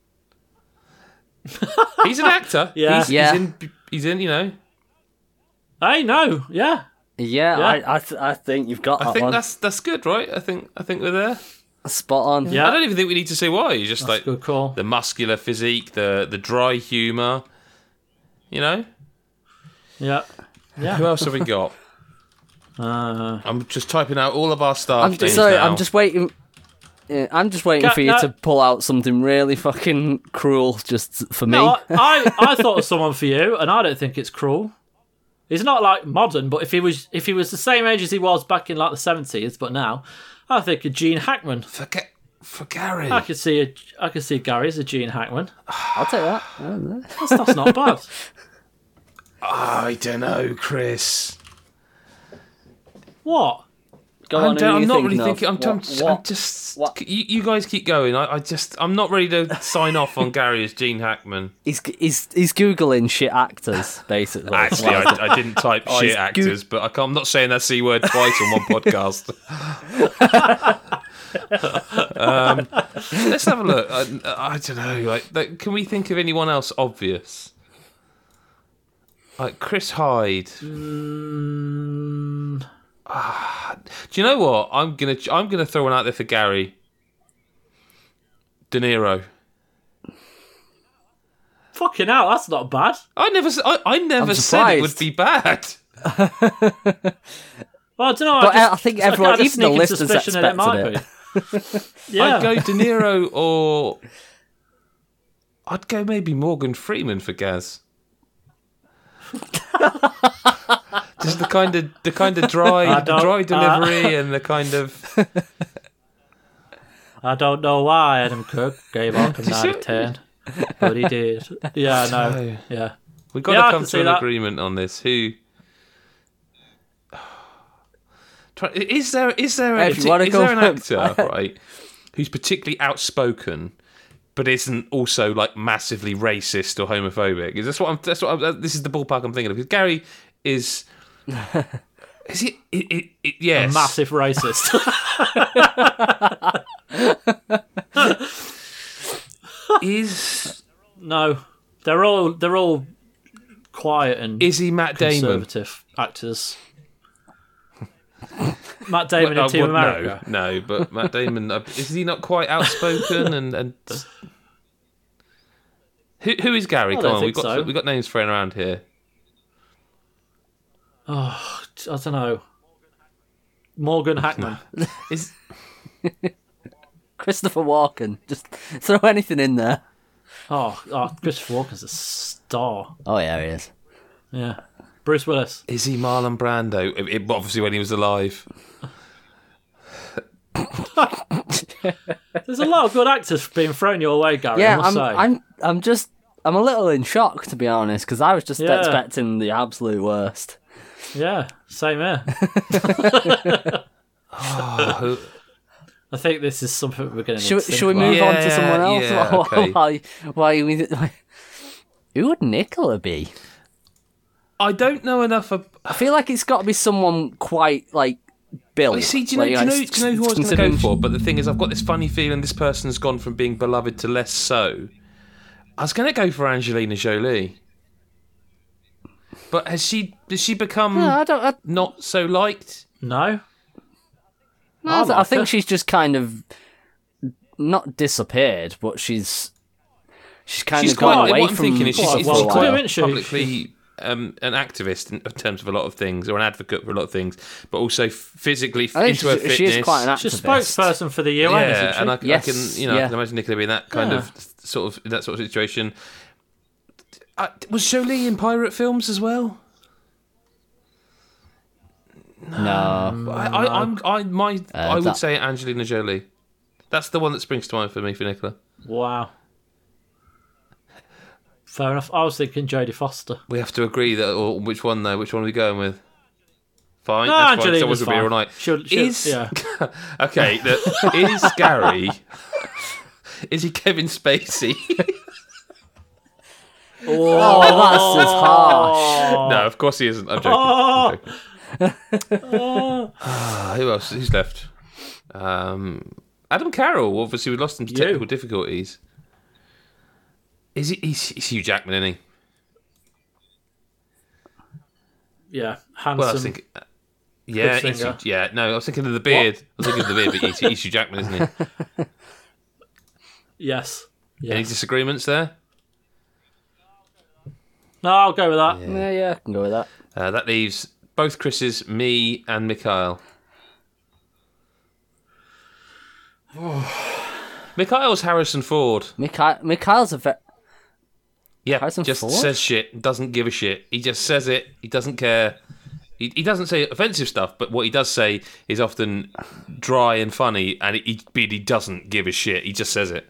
He's an actor. Yeah. He's in, I know, yeah. Yeah. I think you've got that one. I think that's good, right? I think we're there. Spot on. Yeah. I don't even think we need to say why. You're just that's a good call. The muscular physique, the dry humour, Yeah. Who else have we got? I'm just typing out all of our staff names now. I'm just waiting. I'm just waiting for you to pull out something really fucking cruel just for me. I thought of someone for you, and I don't think it's cruel. He's not modern, but if he was the same age as he was back in the 70s, but now, I think a Gene Hackman. For Gary. I could see Gary as a Gene Hackman. I'll take that. That's not bad. I don't know, Chris. What? I'm not really thinking. I'm just. You guys keep going. I'm not ready to sign off on Gary as Gene Hackman. He's googling shit actors basically. Actually, I didn't type shit actors, but I'm not saying that C word twice on one podcast. Let's have a look. I don't know. Can we think of anyone else obvious? Chris Hyde. Do you know what? I'm gonna throw one out there for Gary. De Niro. Fucking hell, that's not bad. I never said it would be bad. Well, I don't know. But I think everyone, even the listeners, expected it. Yeah. I'd go De Niro, or I'd go maybe Morgan Freeman for Gaz. Just the kind of dry delivery and the kind of. I don't know why Adam Cook gave Arkham 9 out of 10, but he did. Yeah, no, yeah. We've got to come to an agreement on this. Who? Is there an actor right who's particularly outspoken, but isn't also like massively racist or homophobic? Is this what this is the ballpark I'm thinking of? Because Gary is. Is he? Yes. A massive racist. No, they're all quiet and is he Matt Damon? Conservative actors. Matt Damon in Team America. No, but Matt Damon is he not quite outspoken and who is Gary? Come on, we've got names thrown around here. Oh, I don't know. Morgan Hackman. Is Christopher Walken. Just throw anything in there. Oh, Christopher Walken's a star. Oh, yeah, he is. Yeah. Bruce Willis. Is he Marlon Brando? Obviously when he was alive. There's a lot of good actors being thrown your way, Gary. Yeah, I'm a little in shock, to be honest, because I was just expecting the absolute worst. Yeah, same here. I think this is something we're going to need to Should we move on to someone else? Yeah, okay. Who would Nicola be? I don't know enough. I feel like it's got to be someone quite like Bill. Do you know who I was going to go for? But the thing is, I've got this funny feeling this person's gone from being beloved to less so. I was going to go for Angelina Jolie. But has she become not so liked? No. I think she's just kind of not disappeared, but she's kind of gone away what I'm from. Thinking is she's publicly an activist in terms of a lot of things, or an advocate for a lot of things, but also physically into her fitness. She is quite an activist. She's a spokesperson for the UN, isn't she? And I can imagine Nicola being that kind of sort of situation. Was Jolie in pirate films as well? No. I would say Angelina Jolie. That's the one that springs to mind for me for Nicola. Wow. Fair enough. I was thinking Jodie Foster. We have to agree that, or which one though? Which one are we going with? Fine, no, that's fine. Someone's gonna be all night. Okay? Is Gary? Is he Kevin Spacey? Oh, that's just harsh. No, of course he isn't. I'm joking. Who else? Who's left? Adam Carroll. Obviously, we lost him to technical difficulties. He's Hugh Jackman, isn't he? Yeah, handsome. Well, I was thinking, I was thinking of the beard. What? I was thinking of the beard, but he's Hugh Jackman, isn't he? Yes. Any disagreements there? No, I'll go with that. Yeah, I can go with that. That leaves both Chris's, me, and Mikhail. Mikhail's Harrison Ford. Mikhail's a Harrison Ford? Says shit, doesn't give a shit. He just says it, he doesn't care. He doesn't say offensive stuff, but what he does say is often dry and funny, and he doesn't give a shit. He just says it.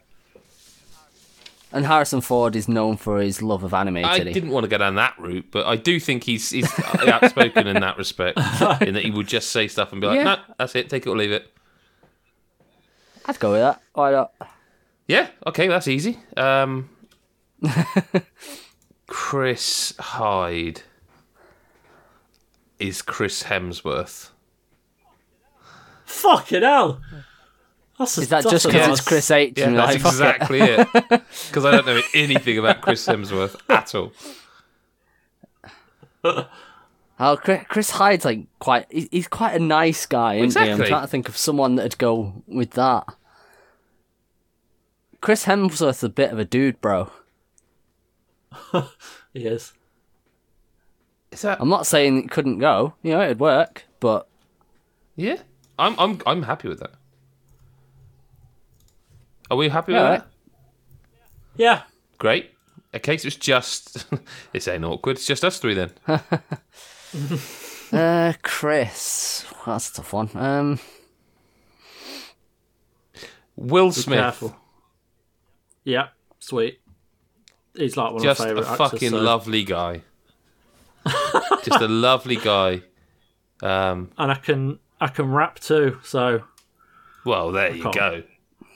And Harrison Ford is known for his love of animated. I didn't want to go down that route, but I do think he's outspoken in that respect, in that he would just say stuff and be like, no, that's it, take it or leave it. I'd go with that. Why not? Yeah, okay, that's easy. Chris Hyde is Chris Hemsworth. Fucking hell! Is that just because it's Chris H? Yeah, that's exactly it. Because I don't know anything about Chris Hemsworth at all. Oh, Chris Hyde's like he's quite a nice guy, isn't he? I'm trying to think of someone that'd go with that. Chris Hemsworth's a bit of a dude, bro. He is. I'm not saying it couldn't go. You know, it'd work, but yeah, I'm happy with that. Are we happy with that? Yeah. Great. Okay, so it's just this ain't awkward. It's just us three then. Chris, that's a tough one. Will Be Smith. careful. Yeah, sweet. He's like one Just of my favourite a actors. fucking lovely guy. Just a lovely guy. And I can rap too, so Well, there you go.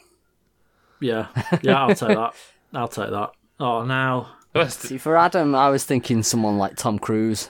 yeah, I'll take that. I'll take that. Oh, now. See, for Adam, I was thinking someone like Tom Cruise.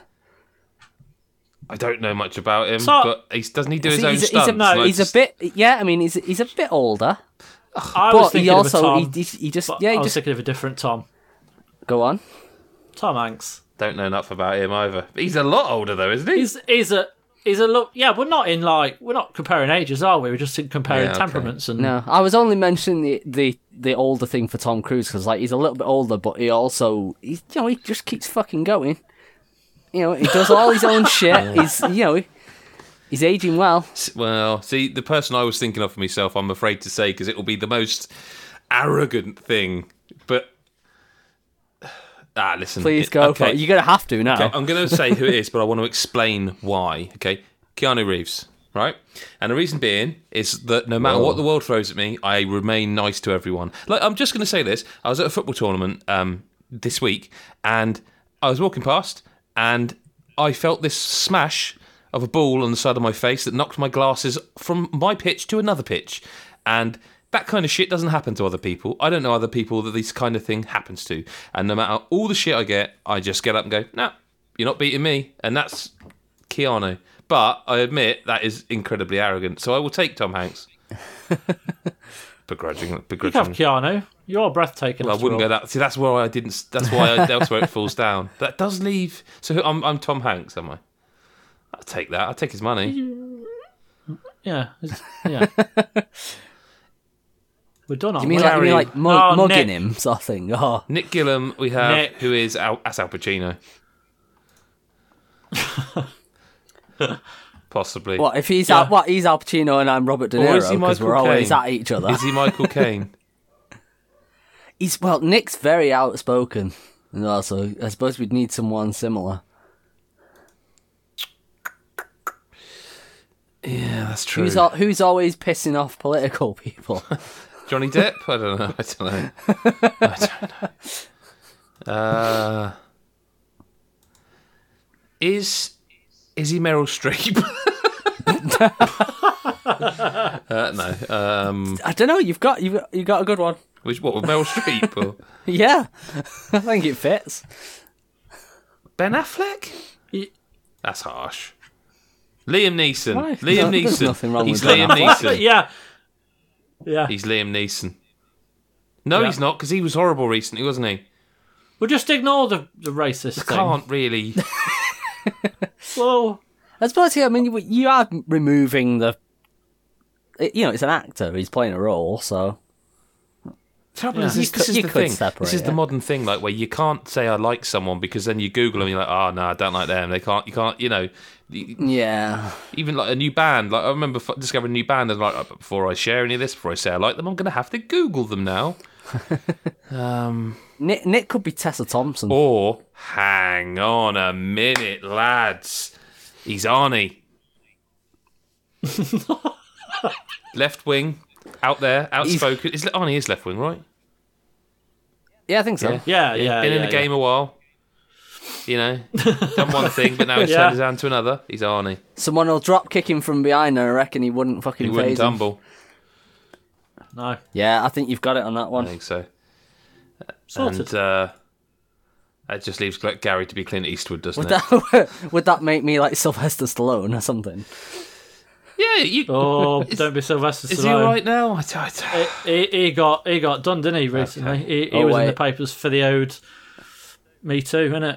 I don't know much about him, So- but doesn't he do his own stunts? He's a bit. Yeah, I mean, he's a bit older. I was But thinking he also of a Tom. he just But yeah. I He was just thinking of a different Tom. go on. Tom Hanks. Don't know enough about him either. He's a lot older though, isn't he? He's a look. Yeah, we're not comparing ages, are we? We're just comparing Yeah, okay. temperaments and. No, I was only mentioning the older thing for Tom Cruise because like he's a little bit older, but he just keeps fucking going. You know, he does all his own shit. He's aging well. Well, see, the person I was thinking of for myself, I'm afraid to say, because it will be the most arrogant thing. But listen. Please go for it. You're gonna have to now. Okay, I'm going to say who it is, but I want to explain why. Okay, Keanu Reeves, right? And the reason being is that no matter what the world throws at me, I remain nice to everyone. Like, I'm just going to say this: I was at a football tournament this week, and I was walking past, and I felt this smash of a ball on the side of my face that knocked my glasses from my pitch to another pitch, and that kind of shit doesn't happen to other people. I don't know other people that this kind of thing happens to. And no matter all the shit I get, I just get up and go, nah, you're not beating me. And that's Keanu. But I admit that is incredibly arrogant. So I will take Tom Hanks. Begrudgingly. You have Keanu. You're breathtaking. Well, I wouldn't go that. See, that's where I didn't. That's why that's where it falls down. That does leave. So I'm Tom Hanks, am I? I'll take that. I'll take his money. Yeah. Yeah. We're done on. You mean like mugging him sort of thing? Oh. Nick Gillum, we have, who is that's Al Pacino. Possibly. What if he's he's Al Pacino and I'm Robert De Niro? Or is he Because Michael we're always Caine? at each other. Is he Michael Caine? Nick's very outspoken, and also I suppose we'd need someone similar. Yeah, that's true. Who's always pissing off political people? Johnny Depp? I don't know. Is he Meryl Streep? No. I don't know. You've got a good one. With Meryl Streep? Or Yeah, I think it fits. Ben Affleck? That's harsh. Liam Neeson. Why? Liam There's Neeson. nothing wrong He's with Ben Liam Affleck. Neeson. Yeah. He's Liam Neeson. No, Yeah. he's not, because he was horrible recently, wasn't he? We'll just ignore the racist thing. Can't really. Well, I suppose. Yeah, I mean, you are removing the. It's an actor. He's playing a role, so. Trouble Yeah. is, this is You the could thing. separate This is the it. modern thing, like where you can't say I like someone because then you Google them, you're like, oh no, I don't like them. You can't. Yeah. Even like a new band. Like I remember discovering a new band, and like before I share any of this, before I say I like them, I'm going to have to Google them now. Nick could be Tessa Thompson. Or hang on a minute, lads. He's Arnie. Left wing, out there, outspoken. Arnie is left wing, right? Yeah, I think so. yeah. Been in the game a while. Done one thing, but now he's turned his hand to another. He's Arnie. Someone will drop kick him from behind, and I reckon he wouldn't fucking He wouldn't phase him. tumble. No. Yeah, I think you've got it on that I one. think so. Sorted. And that just leaves Gary to be Clint Eastwood, doesn't Would that make me like Sylvester Stallone or something? Yeah, you. Oh, don't be Sylvester Stallone. Is he all right now? He got done, didn't he, recently? Okay. He was in the papers for the ode Me Too, innit?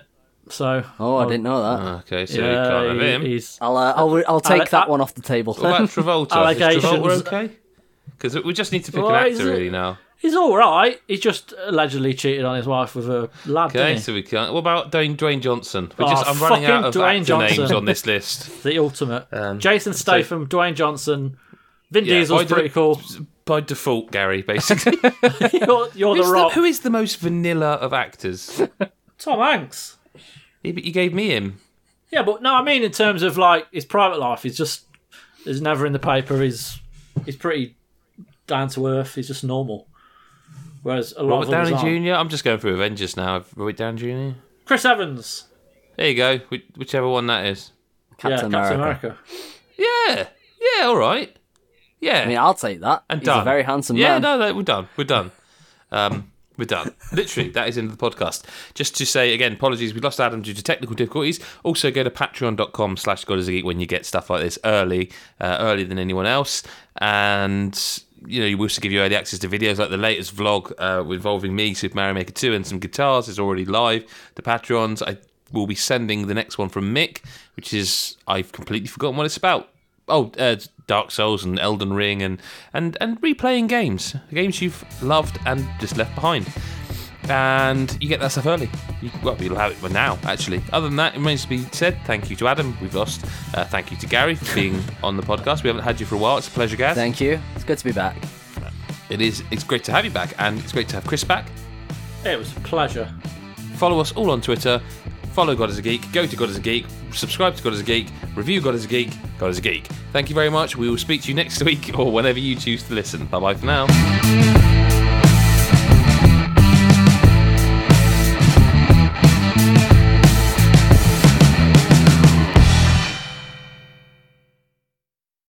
So. Oh, I didn't know that. Okay, so you can't have him. I'll take that one off the table. What about Travolta? Is Travolta okay? Because we just need to pick an actor really now. He's all right. He just allegedly cheated on his wife with a lad. Okay, so we can't. What about Dwayne Johnson? I'm running out of actor names on this list. The ultimate. Jason Statham, Dwayne Johnson, Vin Diesel's pretty cool. By default, Gary, basically. you're the Rock. Who is the most vanilla of actors? Tom Hanks. Yeah, but you gave me him. Yeah, but no, I mean in terms of like his private life, he's never in the paper. He's pretty down to earth. He's just normal. Whereas a lot Robert of Downey Jr. I'm just going through Avengers now. Robert Downey Jr. Chris Evans. There you go. Whichever one that is. Captain America. Yeah, all right. Yeah. I mean, I'll take that. And He's done. a very handsome Yeah, man. no, we're done. We're done. Literally, that is in the podcast. Just to say again, apologies, we lost Adam due to technical difficulties. Also, go to patreon.com/GodIsAGeek when you get stuff like this earlier than anyone else. And we also give you early access to videos like the latest vlog involving me, Super Mario Maker 2, and some guitars is already live. The Patreons, I will be sending the next one from Mick, which is, I've completely forgotten what it's about. Dark Souls and Elden Ring and replaying games you've loved and just left behind. And you get that stuff early. You'll have it now, actually. Other than that, it remains to be said, thank you to Adam. We've lost. Thank you to Gary for being on the podcast. We haven't had you for a while. It's a pleasure, Gaz. Thank you. It's good to be back. It's great to have you back, and it's great to have Chris back. It was a pleasure. Follow us all on Twitter. Follow God is a Geek. Go to God is a Geek. Subscribe to God is a Geek. Review God is a Geek. God is a Geek. Thank you very much. We will speak to you next week or whenever you choose to listen. Bye-bye for now.